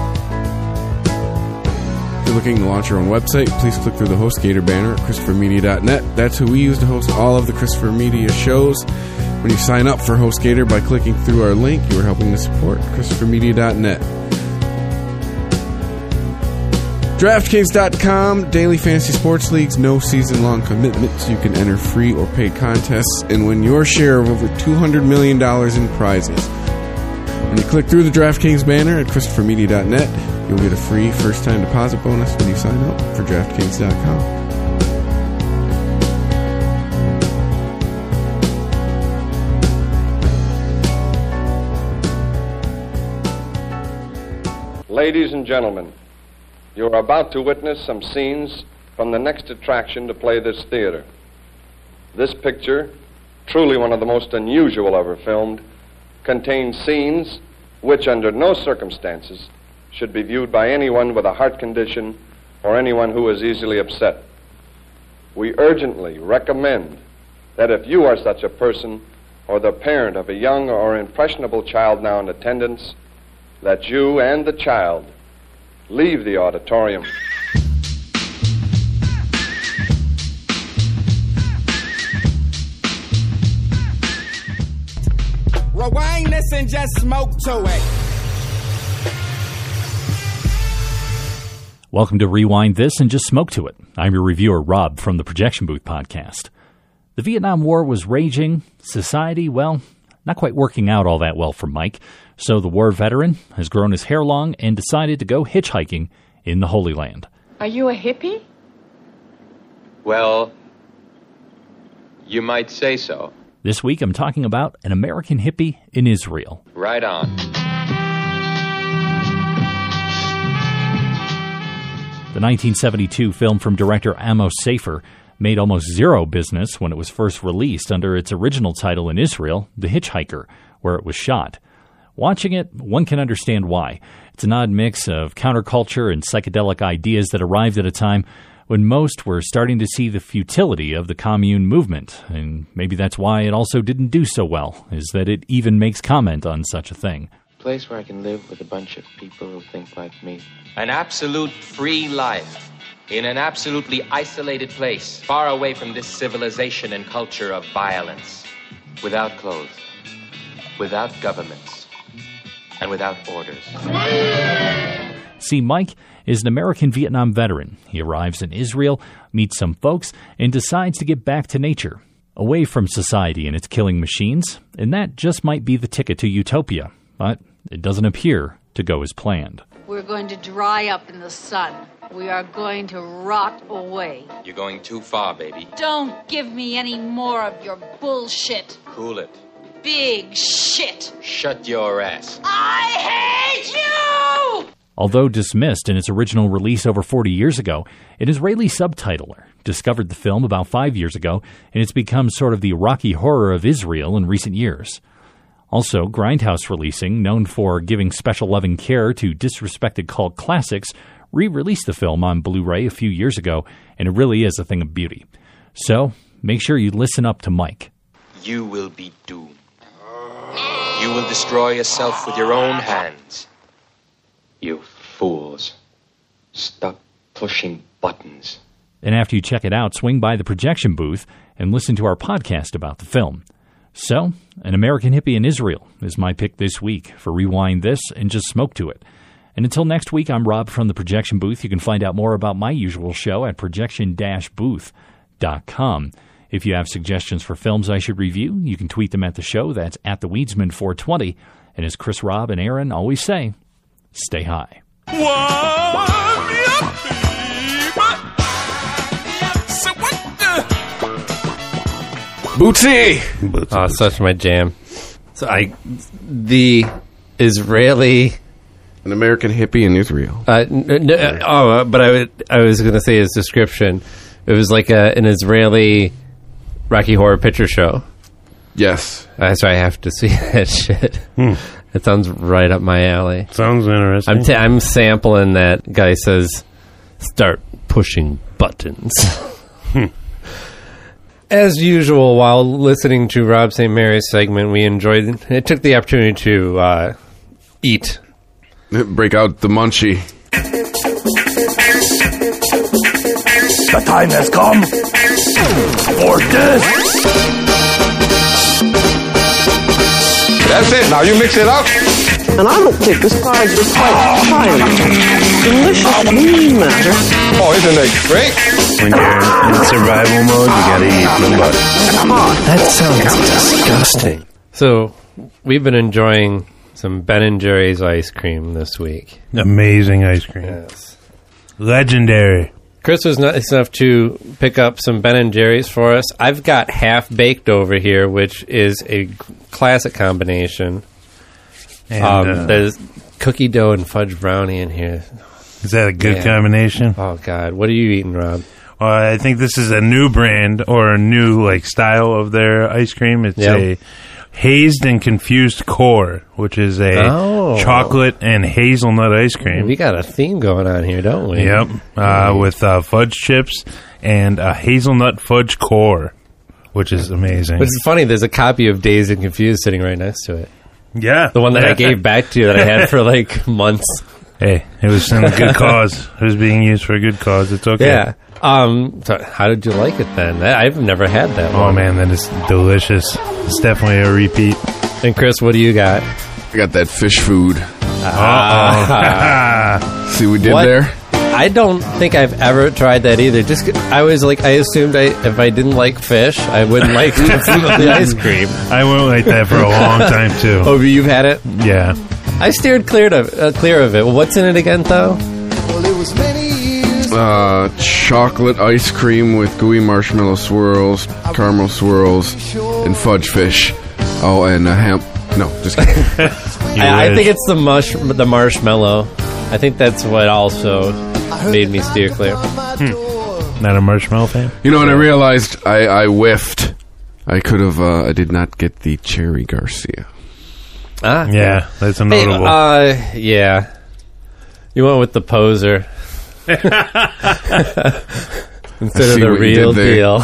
If you're looking to launch your own website, please click through the HostGator banner at ChristopherMedia.net. That's who we use to host all of the Christopher Media shows. When you sign up for HostGator by clicking through our link, you are helping to support ChristopherMedia.net. DraftKings.com, daily fantasy sports leagues, no season-long commitments. You can enter free or paid contests and win your share of over $200 million in prizes. When you click through the DraftKings banner at ChristopherMedia.net, you'll get a free first-time deposit bonus when you sign up for DraftKings.com. Ladies and gentlemen, you are about to witness some scenes from the next attraction to play this theater. This picture, truly one of the most unusual ever filmed, contains scenes which, under no circumstances, should be viewed by anyone with a heart condition or anyone who is easily upset. We urgently recommend that if you are such a person or the parent of a young or impressionable child now in attendance, that you and the child leave the auditorium. Rewind this and just smoke to it. Welcome to Rewind This and Just Smoke to It. I'm your reviewer, Rob, from the Projection Booth podcast. The Vietnam War was raging. Society, well, not quite working out all that well for Mike. So the war veteran has grown his hair long and decided to go hitchhiking in the Holy Land. Are you a hippie? Well, you might say so. This week I'm talking about an American hippie in Israel. Right on. The 1972 film from director Amos Safer made almost zero business when it was first released under its original title in Israel, The Hitchhiker, where it was shot. Watching it, one can understand why. It's an odd mix of counterculture and psychedelic ideas that arrived at a time when most were starting to see the futility of the commune movement. And maybe that's why it also didn't do so well, is that it even makes comment on such a thing. A place where I can live with a bunch of people who think like me. An absolute free life in an absolutely isolated place, far away from this civilization and culture of violence. Without clothes, without governments, and without orders. See, Mike is an American Vietnam veteran. He arrives in Israel, meets some folks, and decides to get back to nature, away from society and its killing machines, and that just might be the ticket to utopia. But it doesn't appear to go as planned. We're going to dry up in the sun. We are going to rot away. You're going too far, baby. Don't give me any more of your bullshit. Cool it. Big shit. Shut your ass. I hate you! Although dismissed in its original release over 40 years ago, an Israeli subtitler discovered the film about 5 years ago, and it's become sort of the Rocky Horror of Israel in recent years. Also, Grindhouse Releasing, known for giving special loving care to disrespected cult classics, re-released the film on Blu-ray a few years ago, and it really is a thing of beauty. So, make sure you listen up to Mike. You will be doomed. You will destroy yourself with your own hands. You fools. Stop pushing buttons. And after you check it out, swing by the projection booth and listen to our podcast about the film. So, an American hippie in Israel is my pick this week for Rewind This and Just Smoke to It. And until next week, I'm Rob from the Projection Booth. You can find out more about my usual show at projection-booth.com. If you have suggestions for films I should review, you can tweet them at the show. That's at the Weedsman420. And as Chris, Rob, and Aaron always say, stay high. Bootsy! Oh, such my jam. So the Israeli... An American hippie in Israel. But I was going to say his description. It was like an Israeli Rocky Horror Picture Show. Yes. That's why I have to see that shit. It sounds right up my alley. Sounds interesting. I'm sampling that. Guy says, start pushing buttons. As usual, while listening to Rob St. Mary's segment, it took the opportunity to eat. Break out the munchie. The time has come for this. That's it. Now you mix it up. And I don't think the sides are quite fine. Delicious lean matter. Oh, isn't that great? When you're in survival mode, you gotta eat the butt. That sounds disgusting. So, we've been enjoying some Ben & Jerry's ice cream this week. Amazing ice cream. Yes. Legendary. Chris was nice enough to pick up some Ben & Jerry's for us. I've got Half Baked over here, which is a classic combination. And, there's cookie dough and fudge brownie in here. Is that a good combination? Oh, God. What are you eating, Rob? I think this is a new brand or a new style of their ice cream. It's a hazed and confused core, which is a chocolate and hazelnut ice cream. We got a theme going on here, don't we? Yep. With fudge chips and a hazelnut fudge core, which is amazing. Which is funny, there's a copy of Dazed and Confused sitting right next to it. Yeah. The one that I gave back to you that I had for months. Hey, it was in a good cause. It was being used for a good cause. It's okay. Yeah. So how did you like it then? I've never had that one. Oh, man, that is delicious. It's definitely a repeat. And Chris, what do you got? I got that fish food. Uh-oh. See what we did there? I don't think I've ever tried that either. I assumed if I didn't like fish, I wouldn't like the ice cream. I went like that for a long time, too. Oh, you've had it? Yeah. I steered clear of it. Well, what's in it again, though? Chocolate ice cream with gooey marshmallow swirls, caramel swirls, and fudge fish. Oh, and hemp. No, just kidding. I think it's the marshmallow. I think that's what also made me steer clear. Not a marshmallow fan? You know, and I realized I whiffed. I could have. I did not get the Cherry Garcia. Yeah, that's a notable. Yeah. You went with the poser. Instead of the real deal.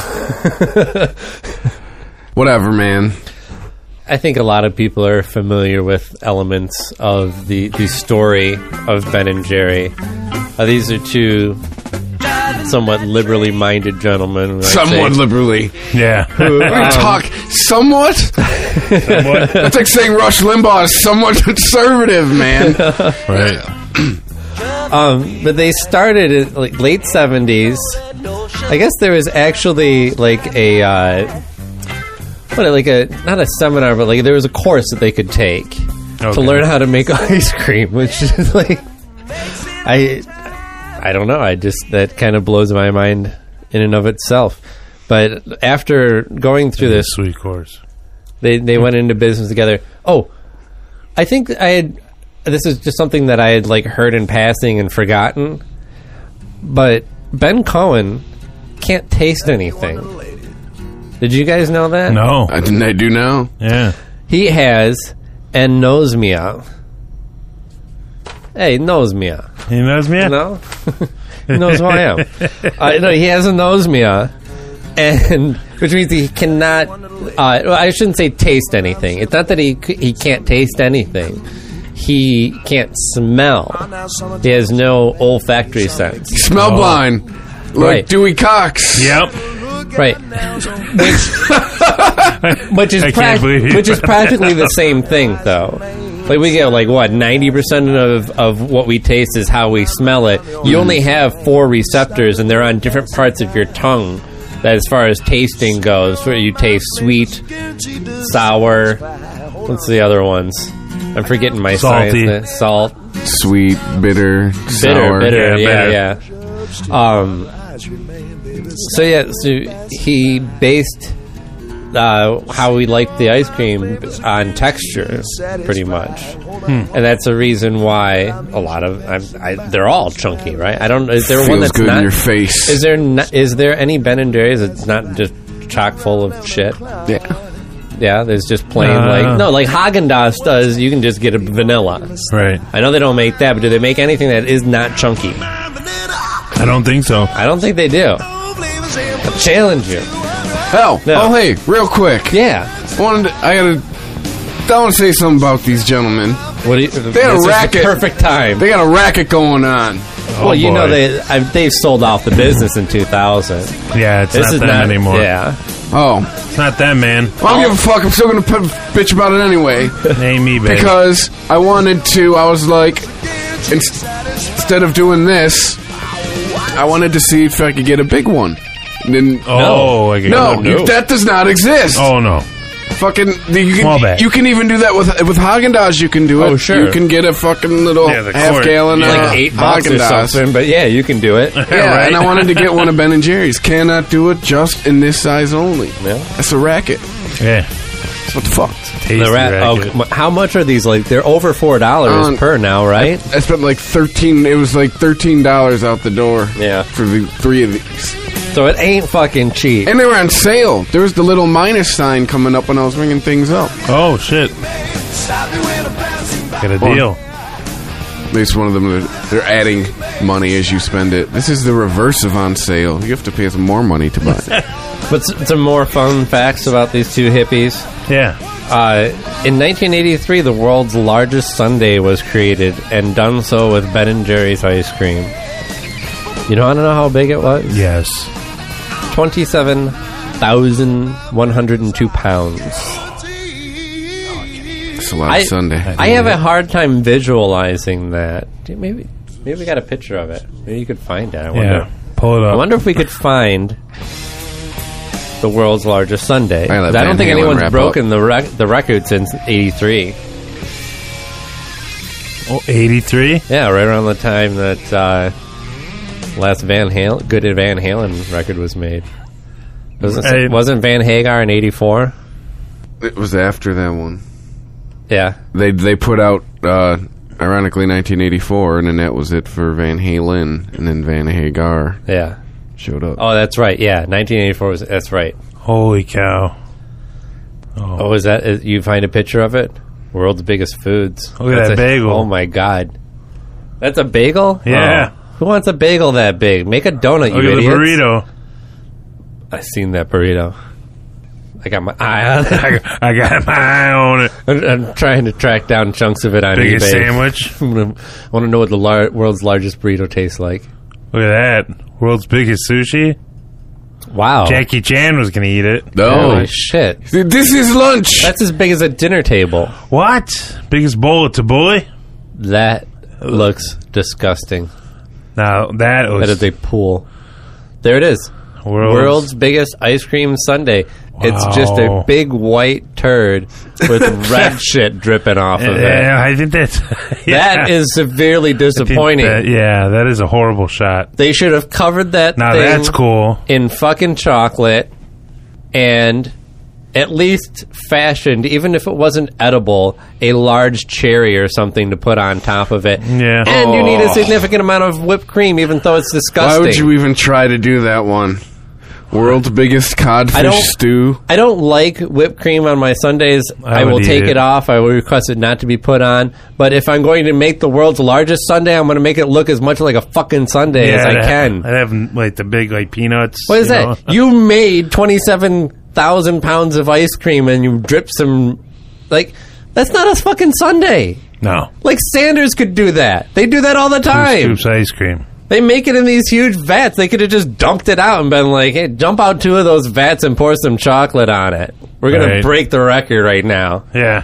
Whatever, man. I think a lot of people are familiar with elements of the story of Ben & Jerry. These are two somewhat liberally minded gentlemen. Somewhat liberally. Yeah. Who, talk somewhat? Somewhat? That's like saying Rush Limbaugh is somewhat conservative, man. Right. But they started in late 70s. I guess there was actually not a seminar, but there was a course that they could take to learn how to make ice cream, which is I don't know. That kind of blows my mind in and of itself. But after going through this sweet course, they went into business together. Oh, I think this is just something that I had heard in passing and forgotten. But Ben Cohen can't taste anything. Did you guys know that? No. I do now. Yeah. He has anosmia. Hey, anosmia. He knows me? No? He knows who I am. No, he has anosmia, and which means he cannot... I shouldn't say taste anything. It's not that he can't taste anything. He can't smell. He has no olfactory sense. Smell blind. Like Dewey Cox. Yep. Right. Which is practically the same thing, though. We get 90% of what we taste is how we smell it. You only have 4 receptors, and they're on different parts of your tongue. That, as far as tasting goes, where you taste sweet, sour. What's the other ones? I'm forgetting my salty, science. Salt, sweet, bitter, sour. Bitter. Yeah. So he based how we like the ice cream on texture, pretty much. And that's the reason why a lot of they're all chunky, right? I don't. Is there Feels one that's good not in your face? Is there any Ben & Jerry's that's not just chock full of shit? Yeah, there's just plain like Haagen-Dazs does. You can just get a vanilla. Right. I know they don't make that, but do they make anything that is not chunky? I don't think so. I don't think they do. I challenge you. Hell. No. Oh, hey, real quick. Yeah. I want to say something about these gentlemen. What do you, they got a racket. Perfect time. They got a racket going on. Well, you know they've sold off the business in 2000. Yeah, it's not them anymore. Yeah. Oh. It's not them, man. Well, I don't give a fuck. I'm still going to bitch about it anyway. Ain't me, baby. Because I was like, instead of doing this, I wanted to see if I could get a big one. Then, that does not exist. Oh, no. Fucking, you can even do that with Haagen-Dazs. You can do it. Oh, sure. You can get a fucking little half-gallon like $8 or something. But yeah, you can do it. Yeah, right? And I wanted to get one of Ben & Jerry's. Cannot do it just in this size only. Yeah. That's a racket. Yeah. What the fuck? Racket. How much are these? Like, they're over $4 per now, right? I spent like $13. It was like $13 out the door. Yeah. For the 3 of these. So it ain't fucking cheap. And they were on sale. There was the little minus sign coming up when I was ringing things up. Oh, shit. Get a deal. At least one of them, they're adding money as you spend it. This is the reverse of on sale. You have to pay some more money to buy it. But some more fun facts about these two hippies. Yeah. In 1983, the world's largest sundae was created, and done so with Ben & Jerry's ice cream. You want to know how big it was? Yes. 27,102 pounds. It's a lot of sundae. I have a hard time visualizing that. Maybe we got a picture of it. Maybe you could find it. I wonder. Pull it up. I wonder if we could find the world's largest sundae. I don't think anyone's broken the record since 83. Oh, 83? Yeah, right around the time that last Van Halen record was made. Wasn't Van Hagar in 84? It was after that one. Yeah. They put out, ironically, 1984, and then that was it for Van Halen, and then Van Hagar showed up. Oh, that's right. Yeah, 1984 that's right. Holy cow. Oh, is that... You find a picture of it? World's biggest foods. Look at that bagel. Oh, my God. That's a bagel? Yeah. Oh. Who wants a bagel that big? Make a donut, you idiots. Look at the burrito. I seen that burrito. I got my eye on it. I got my eye on it. I'm trying to track down chunks of it on biggest eBay. Sandwich. I want to know what the world's largest burrito tastes like. Look at that. World's biggest sushi. Wow. Jackie Chan was going to eat it. No. Holy shit. This is lunch. That's as big as a dinner table. What? Biggest bowl of tabbouleh? That looks disgusting. Now, that is a pool. There it is. World's biggest ice cream sundae. Wow. It's just a big white turd with red shit dripping off of it. Yeah, I think that's... That is severely disappointing. That is a horrible shot. They should have covered that thing that's cool. In fucking chocolate and at least fashioned, even if it wasn't edible, a large cherry or something to put on top of it. Yeah. And you need a significant amount of whipped cream, even though it's disgusting. Why would you even try to do that one? World's biggest codfish stew. I don't like whipped cream on my sundaes. I will take it off. I will request it not to be put on. But if I'm going to make the world's largest sundae, I'm going to make it look as much like a fucking sundae as I can. I'd have like the big peanuts. What is that? You made 27,000 pounds of ice cream and you dripped some... that's not a fucking sundae. No. Sanders could do that. They do that all the time. 2 scoops ice cream. They make it in these huge vats. They could have just dumped it out and been like, hey, dump out 2 of those vats and pour some chocolate on it. We're going to break the record right now. Yeah.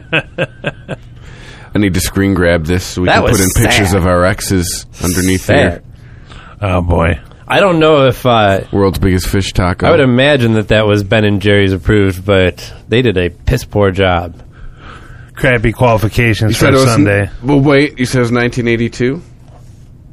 I need to screen grab this so we can put in pictures of our exes underneath here. Oh, boy. I don't know if... World's biggest fish taco. I would imagine that was Ben & Jerry's approved, but they did a piss-poor job. Crappy qualifications for Sunday. Well, wait. You said it was 1982?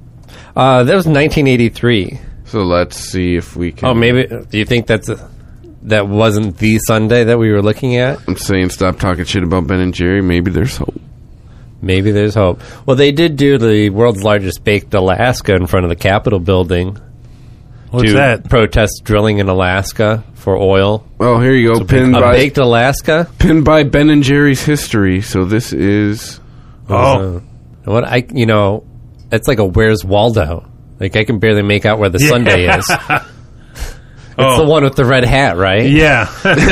That was 1983. So let's see if we can... Oh, maybe... Do you think that's that wasn't the Sunday that we were looking at. I'm saying stop talking shit about Ben and Jerry. Maybe there's hope. Maybe there's hope. Well, they did do the world's largest baked Alaska in front of the Capitol building. What's that? Protest drilling in Alaska for oil. Oh, here you go. Pinned by baked Alaska. Pinned by Ben and Jerry's history. So this is. What it's like a Where's Waldo. Like I can barely make out where the Sunday is. It's the one with the red hat, right? Yeah.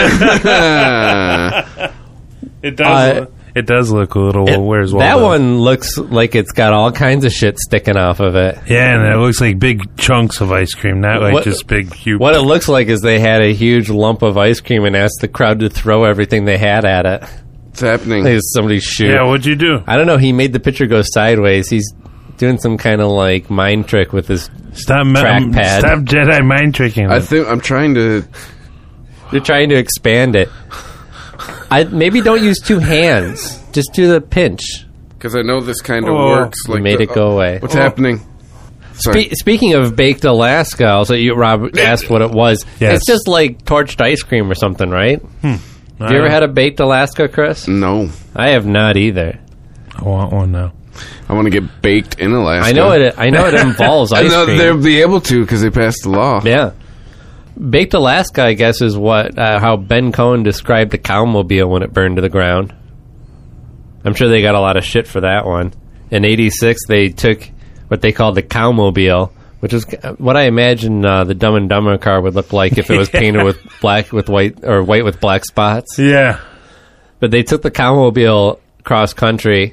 It does. It does look a little. Where's Waldo? That one looks like it's got all kinds of shit sticking off of it. Yeah, and it looks like big chunks of ice cream, not like just big cubes. What it looks like is they had a huge lump of ice cream and asked the crowd to throw everything they had at it. What's happening? Like somebody's shoot. Yeah, what'd you do? I don't know. He made the picture go sideways. He's doing some kind of like mind trick with his trackpad. Stop Jedi mind tricking. I think I'm trying to. You're trying to expand it. Maybe don't use two hands. Just do the pinch. Because I know this kind of works. Like made it go away. What's happening? Speaking of baked Alaska, also Rob asked what it was. Yes. It's just like torched ice cream or something, right? Have you ever had a baked Alaska, Chris? No. I have not either. I want one now. I want to get baked in Alaska. I know it involves ice cream. They'll be able to because they passed the law. Yeah. Baked Alaska, I guess, is how Ben Cohen described the cowmobile when it burned to the ground. I'm sure they got a lot of shit for that one. In '86, they took what they called the cowmobile, which is what I imagine the Dumb and Dumber car would look like if it was painted with white with black spots. Yeah. But they took the cowmobile cross country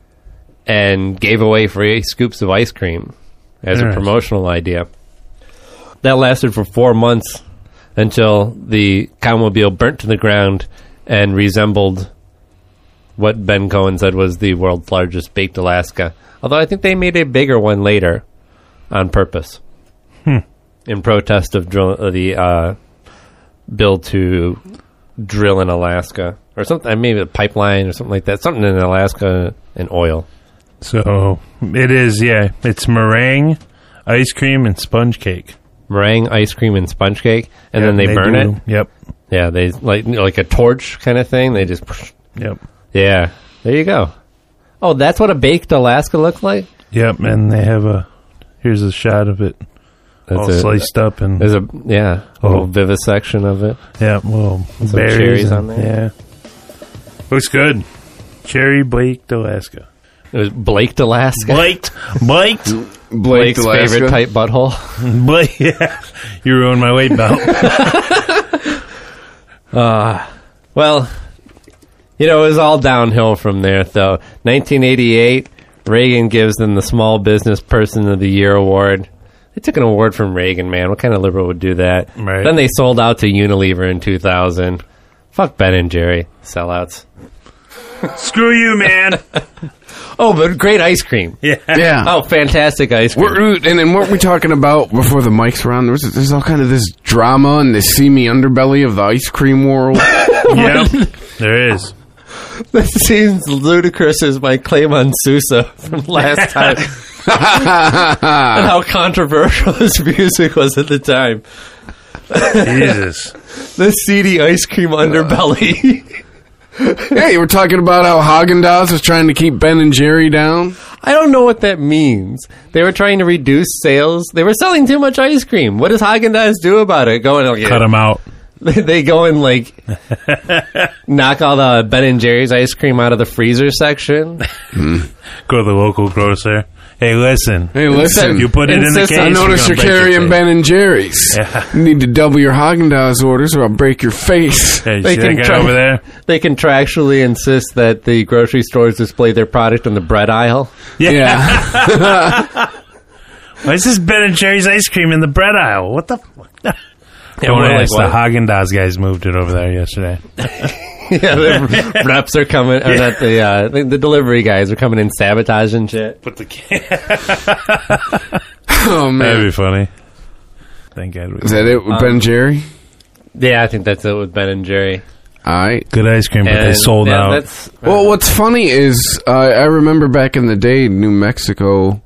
and gave away free scoops of ice cream as a promotional idea. That lasted for 4 months until the cowmobile burnt to the ground and resembled what Ben Cohen said was the world's largest baked Alaska. Although I think they made a bigger one later on purpose in protest of the bill to drill in Alaska or something, maybe a pipeline or something like that, something in Alaska and oil. So it is, it's meringue, ice cream, and sponge cake. Meringue, ice cream, and sponge cake, and then they burn it. Yep. Yeah, they like a torch kind of thing. They just. Yep. Yeah. There you go. Oh, that's what a baked Alaska looks like. Yep, and they have here's a shot of it, all sliced up, and there's a little vivisection of it. Yeah, well, berries on there. Yeah, looks good. Cherry baked Alaska. It was Blaked Alaska. Blake's Alaska. Favorite type butthole. Blake, yeah. You ruined my weight belt. Well, it was all downhill from there, though. 1988, Reagan gives them the Small Business Person of the Year award. They took an award from Reagan, man. What kind of liberal would do that? Right. Then they sold out to Unilever in 2000. Fuck Ben and Jerry. Sellouts. Screw you, man. Oh, but great ice cream. Yeah. Oh, fantastic ice cream. And weren't we talking about, before the mics were on, there's all kind of this drama and this seamy underbelly of the ice cream world? Yep, there is. That seems ludicrous as my claim on Sousa from last time. And how controversial his music was at the time. Jesus. The seedy ice cream underbelly. Hey, we're talking about how Haagen-Dazs is trying to keep Ben and Jerry down. I don't know what that means. They were trying to reduce sales. They were selling too much ice cream. What does Haagen-Dazs do about it? Cut them out. They go and knock all the Ben and Jerry's ice cream out of the freezer section. Go to the local grocer. Hey, listen. You put it in the case. I notice you're carrying Ben and Jerry's. Yeah. You need to double your Haagen-Dazs orders or I'll break your face. Hey, they can over there. They contractually insist that the grocery stores display their product on the bread aisle. Yeah. Why is this Ben and Jerry's ice cream in the bread aisle? What the fuck? Don't ask. The Haagen-Dazs guys moved it over there yesterday. The reps are coming. Or not the delivery guys are coming in sabotaging shit. Oh man, that'd be funny. Thank God. Is that it with Ben and Jerry? Yeah, I think that's it with Ben and Jerry. All right, good ice cream, but they sold out. Well, what's funny is I remember back in the day, New Mexico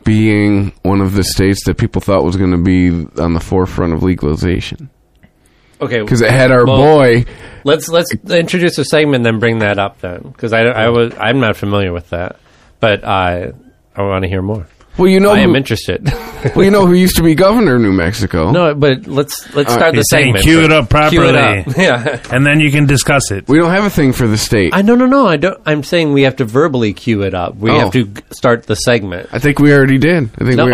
being one of the states that people thought was going to be on the forefront of legalization. Okay, because it had our boy. Let's introduce a segment, then bring that up then, because I'm not familiar with that, but I want to hear more. Well, I am interested. Well, you know who used to be governor of New Mexico? No, but let's start the segment. Cue it up properly. Cue it up. Yeah, and then you can discuss it. We don't have a thing for the state. No. I don't. I'm saying we have to verbally cue it up. We have to start the segment. I think we already did. I think we are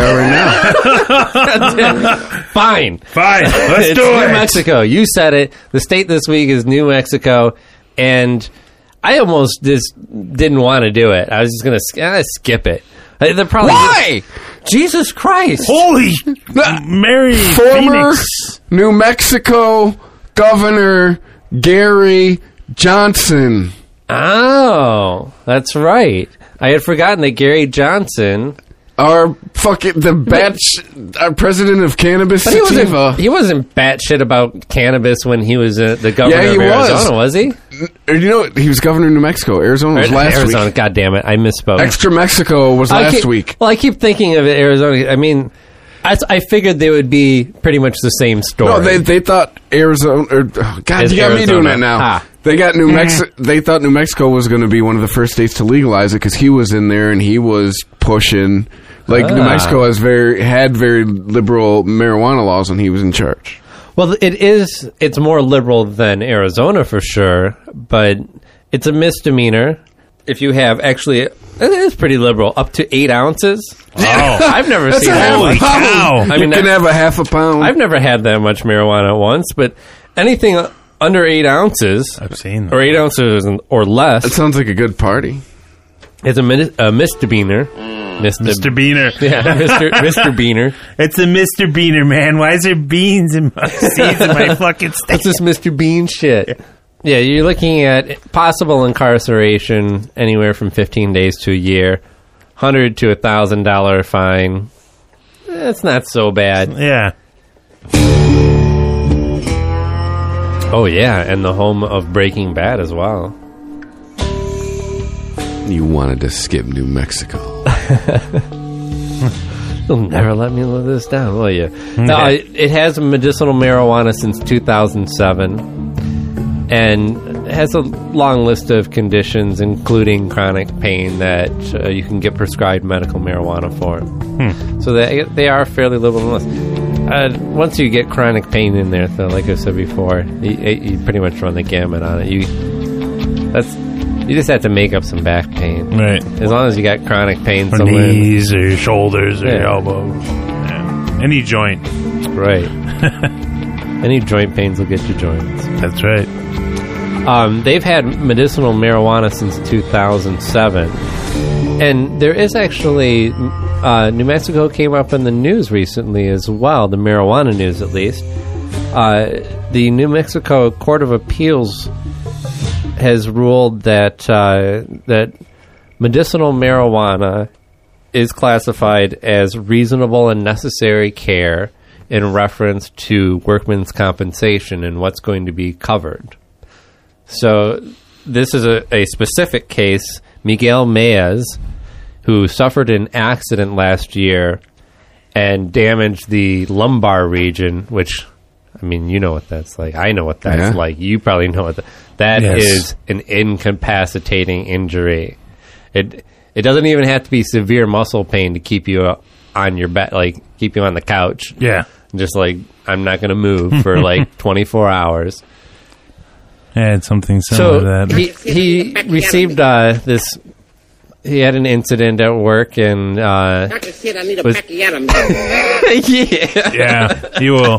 right now. Fine. Let's do it. New Mexico. You said it. The state this week is New Mexico, and I almost just didn't want to do it. I was just going to skip it. They're probably Why? Jesus Christ! Holy Mary! Former Phoenix. New Mexico Governor Gary Johnson. Oh, that's right. I had forgotten that Gary Johnson, our president of cannabis sativa. He wasn't batshit about cannabis when he was the governor of Arizona, was he? You know, he was governor of New Mexico. Arizona was last week. God damn it, I misspoke. Extra Mexico was last week. Well, I keep thinking of Arizona. I mean, I figured they would be pretty much the same story. No, they thought Arizona. God, you got me doing that now. They got New Mexico. They thought New Mexico was going to be one of the first states to legalize it because he was in there and he was pushing. Like New Mexico had very liberal marijuana laws when he was in charge. Well, it's more liberal than Arizona for sure, but it's a misdemeanor if you have it is pretty liberal, up to 8 ounces. Oh, I've never seen that. Holy cow! I mean, you can have a half a pound. I've never had that much marijuana at once, but anything under 8 ounces, I've seen that. Or 8 ounces or less. That sounds like a good party. It's a misdemeanor. Mr. Beaner. Yeah, Mr. Beaner. It's a Mr. Beaner, man. Why is there beans in my seeds in my fucking steak? What's this Mr. Bean shit? Yeah, you're looking at possible incarceration anywhere from 15 days to a year, $100 to $1,000 fine. That's not so bad. Yeah. Oh, yeah, and the home of Breaking Bad as well. You wanted to skip New Mexico. You'll never let me live this down, will you? No, it has medicinal marijuana since 2007, and it has a long list of conditions, including chronic pain, that you can get prescribed medical marijuana for. So they are fairly liberal. Once you get chronic pain in there, though, like I said before, you pretty much run the gamut on it. You just have to make up some back pain. Right. As long as you got chronic pain or somewhere. Knees or your shoulders or your elbows. Yeah. Any joint. Right. Any joint pains will get you joints. That's right. They've had medicinal marijuana since 2007. And there is actually... New Mexico came up in the news recently as well, the marijuana news at least. The New Mexico Court of Appeals has ruled that that medicinal marijuana is classified as reasonable and necessary care in reference to workmen's compensation and what's going to be covered. So this is a specific case. Miguel Maez, who suffered an accident last year and damaged the lumbar region, which... I mean, you know what that's like. I know what that's like. You probably know what that is. An incapacitating injury. It doesn't even have to be severe muscle pain to keep you on your back, like keep you on the couch. Yeah, just like I'm not going to move for like 24 hours. Yeah, it's something similar to that. He received this. He had an incident at work and Dr. Sid, I need a macchiato. Yeah, you will.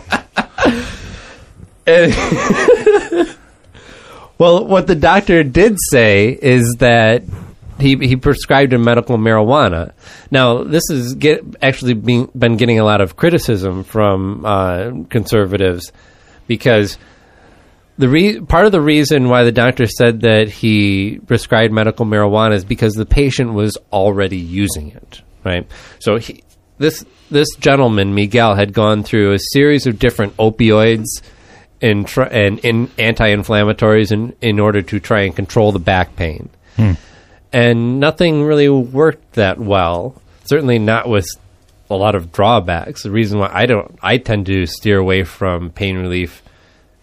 Well, what the doctor did say is that he prescribed him medical marijuana. Now, this is been getting a lot of criticism from conservatives because part of the reason why the doctor said that he prescribed medical marijuana is because the patient was already using it, right? So this gentleman, Miguel, had gone through a series of different opioids and anti-inflammatories in order to try and control the back pain. And nothing really worked that well, certainly not with a lot of drawbacks. The reason why I tend to steer away from pain relief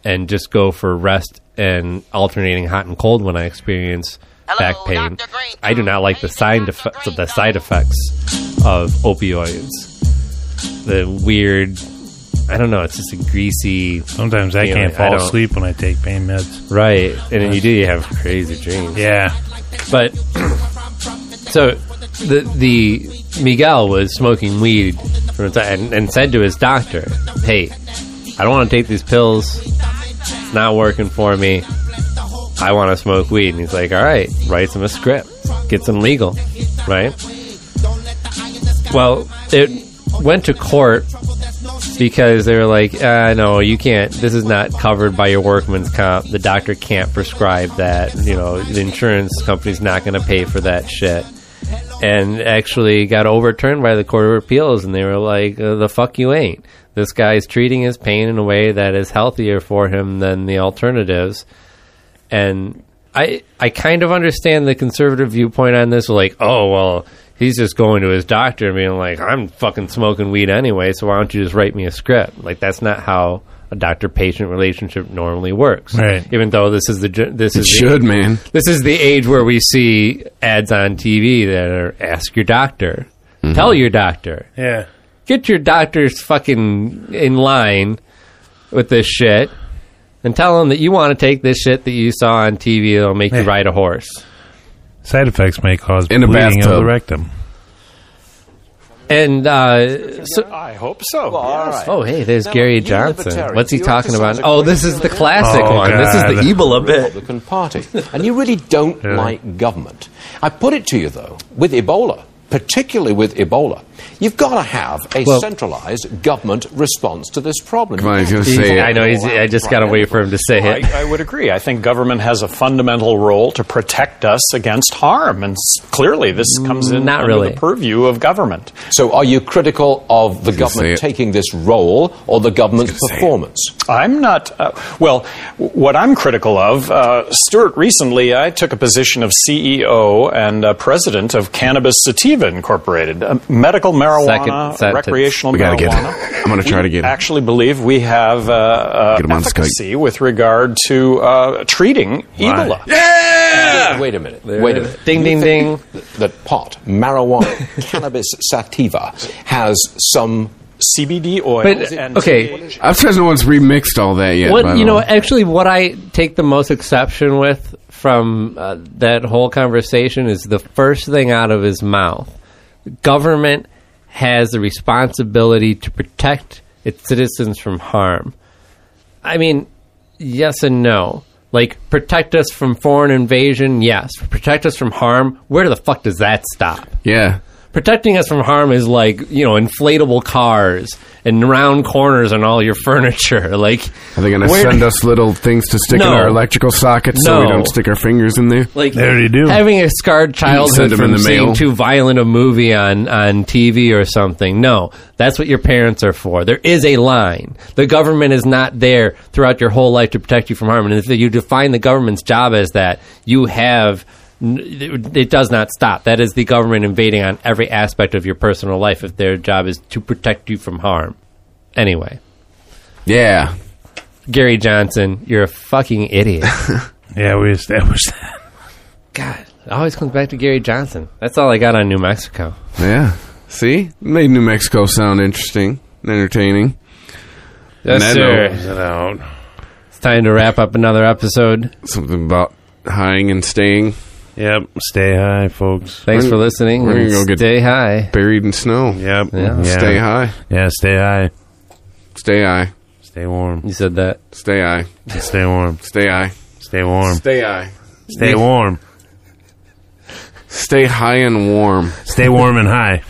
and just go for rest and alternating hot and cold when I experience back pain. I do not like the side effects of opioids. The weird, I don't know, it's just a greasy... Sometimes I can't fall asleep when I take pain meds. Right, and then you have crazy dreams. Yeah. But, so, the Miguel was smoking weed and said to his doctor, hey, I don't want to take these pills. It's not working for me. I want to smoke weed. And he's like, all right, write him a script. Gets him legal, right? Well, it went to court because they were like, no, you can't. This is not covered by your workman's comp. The doctor can't prescribe that. The insurance company's not going to pay for that shit. And actually got overturned by the Court of Appeals, and they were like, the fuck you ain't. This guy's treating his pain in a way that is healthier for him than the alternatives. And I kind of understand the conservative viewpoint on this. Like, oh, well, he's just going to his doctor and being like, I'm fucking smoking weed anyway, so why don't you just write me a script? Like, that's not how a doctor-patient relationship normally works. Right. Even though this is This is the age where we see ads on TV that are, ask your doctor. Mm-hmm. Tell your doctor. Yeah. Get your doctors fucking in line with this shit and tell them that you want to take this shit that you saw on TV that'll make you ride a horse. Side effects may cause in a bleeding of bathtub. the rectum. And I hope so. Well, yes. Right. Oh, hey, there's Gary Johnson. What's he talking about? Oh, this is the classic one. God. This is the Ebola bit. Republican Party. And you really don't like government. I put it to you, though, with Ebola, particularly with Ebola, you've got to have a centralized government response to this problem. Come on, he's going to say it. I know, I just got to wait for him to say it. I would agree. I think government has a fundamental role to protect us against harm, and clearly this comes in under the purview of government. So are you critical of the government taking this role or the government's performance? I'm not. Well, what I'm critical of, Stuart, recently I took a position of CEO and president of Cannabis Sativa Incorporated, medical marijuana, recreational marijuana. I'm going to try to get him. I actually believe we have efficacy with regard to treating Ebola. Yeah! Wait a minute. Ding, ding, ding. That pot, marijuana, cannabis sativa has some CBD oil. I'm surprised no one's remixed all that yet. Actually, what I take the most exception with from that whole conversation is the first thing out of his mouth. Government has the responsibility to protect its citizens from harm. I mean, yes and no. Like, protect us from foreign invasion, yes. Protect us from harm, where the fuck does that stop? Yeah. Protecting us from harm is like, inflatable cars and round corners on all your furniture. Like, are they going to send us little things to stick in our electrical sockets so we don't stick our fingers in there? Like, they already do. Having a scarred childhood from seeing too violent a movie on TV or something. No, that's what your parents are for. There is a line. The government is not there throughout your whole life to protect you from harm. And if you define the government's job as that, it does not stop. That is the government invading on every aspect of your personal life if their job is to protect you from harm. Anyway. Yeah. Gary Johnson, you're a fucking idiot. Yeah, we established that. God, it always comes back to Gary Johnson. That's all I got on New Mexico. Yeah. See? Made New Mexico sound interesting and entertaining. Yes, sir. It's time to wrap up another episode. Something about highing and staying. Yep, stay high, folks. Thanks for listening. We're going to go stay high. Buried in snow. Yep. Yeah. Stay high. Yeah, stay high. Stay high. Stay warm. You said that. Stay high. Stay warm. Stay high. Stay warm. Stay high. Stay warm. Stay high and warm. Stay warm and high.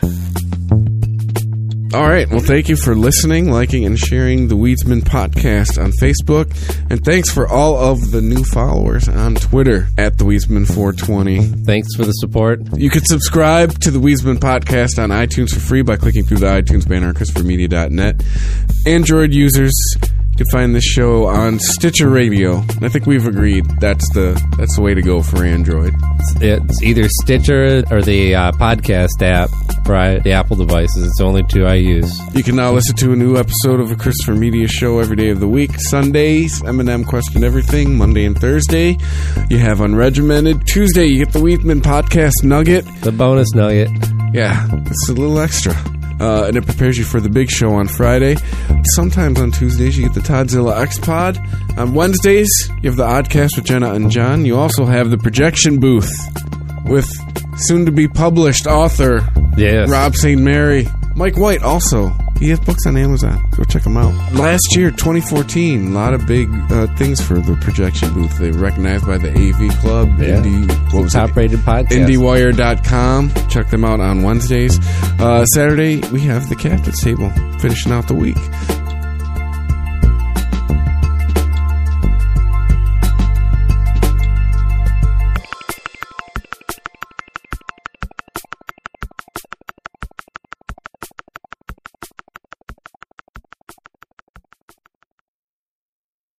All right. Well, thank you for listening, liking, and sharing the Weedsman podcast on Facebook. And thanks for all of the new followers on Twitter at the Weedsman420. Thanks for the support. You can subscribe to the Weedsman podcast on iTunes for free by clicking through the iTunes banner on ChristopherMedia.net. Android users You can find this show on Stitcher Radio. I think we've agreed that's the way to go for Android. It's either Stitcher or the podcast app for the Apple devices. It's the only two I use. You can now listen to a new episode of a Christopher Media Show every day of the week. Sundays, M&M Question Everything. Monday and Thursday, you have Unregimented. Tuesday, you get the Wheatman Podcast Nugget. The bonus nugget. Yeah, it's a little extra. And it prepares you for the big show on Friday. Sometimes on Tuesdays, you get the Toddzilla X-Pod. On Wednesdays, you have the Oddcast with Jenna and John. You also have the Projection Booth with soon-to-be-published author Rob St. Mary. Mike White also. He has books on Amazon. Go check them out. Last year, 2014, a lot of big things for the Projection Booth. They were recognized by the AV Club, Top-rated podcast. IndieWire.com. Check them out on Wednesdays. Saturday, we have the Captain's Table finishing out the week.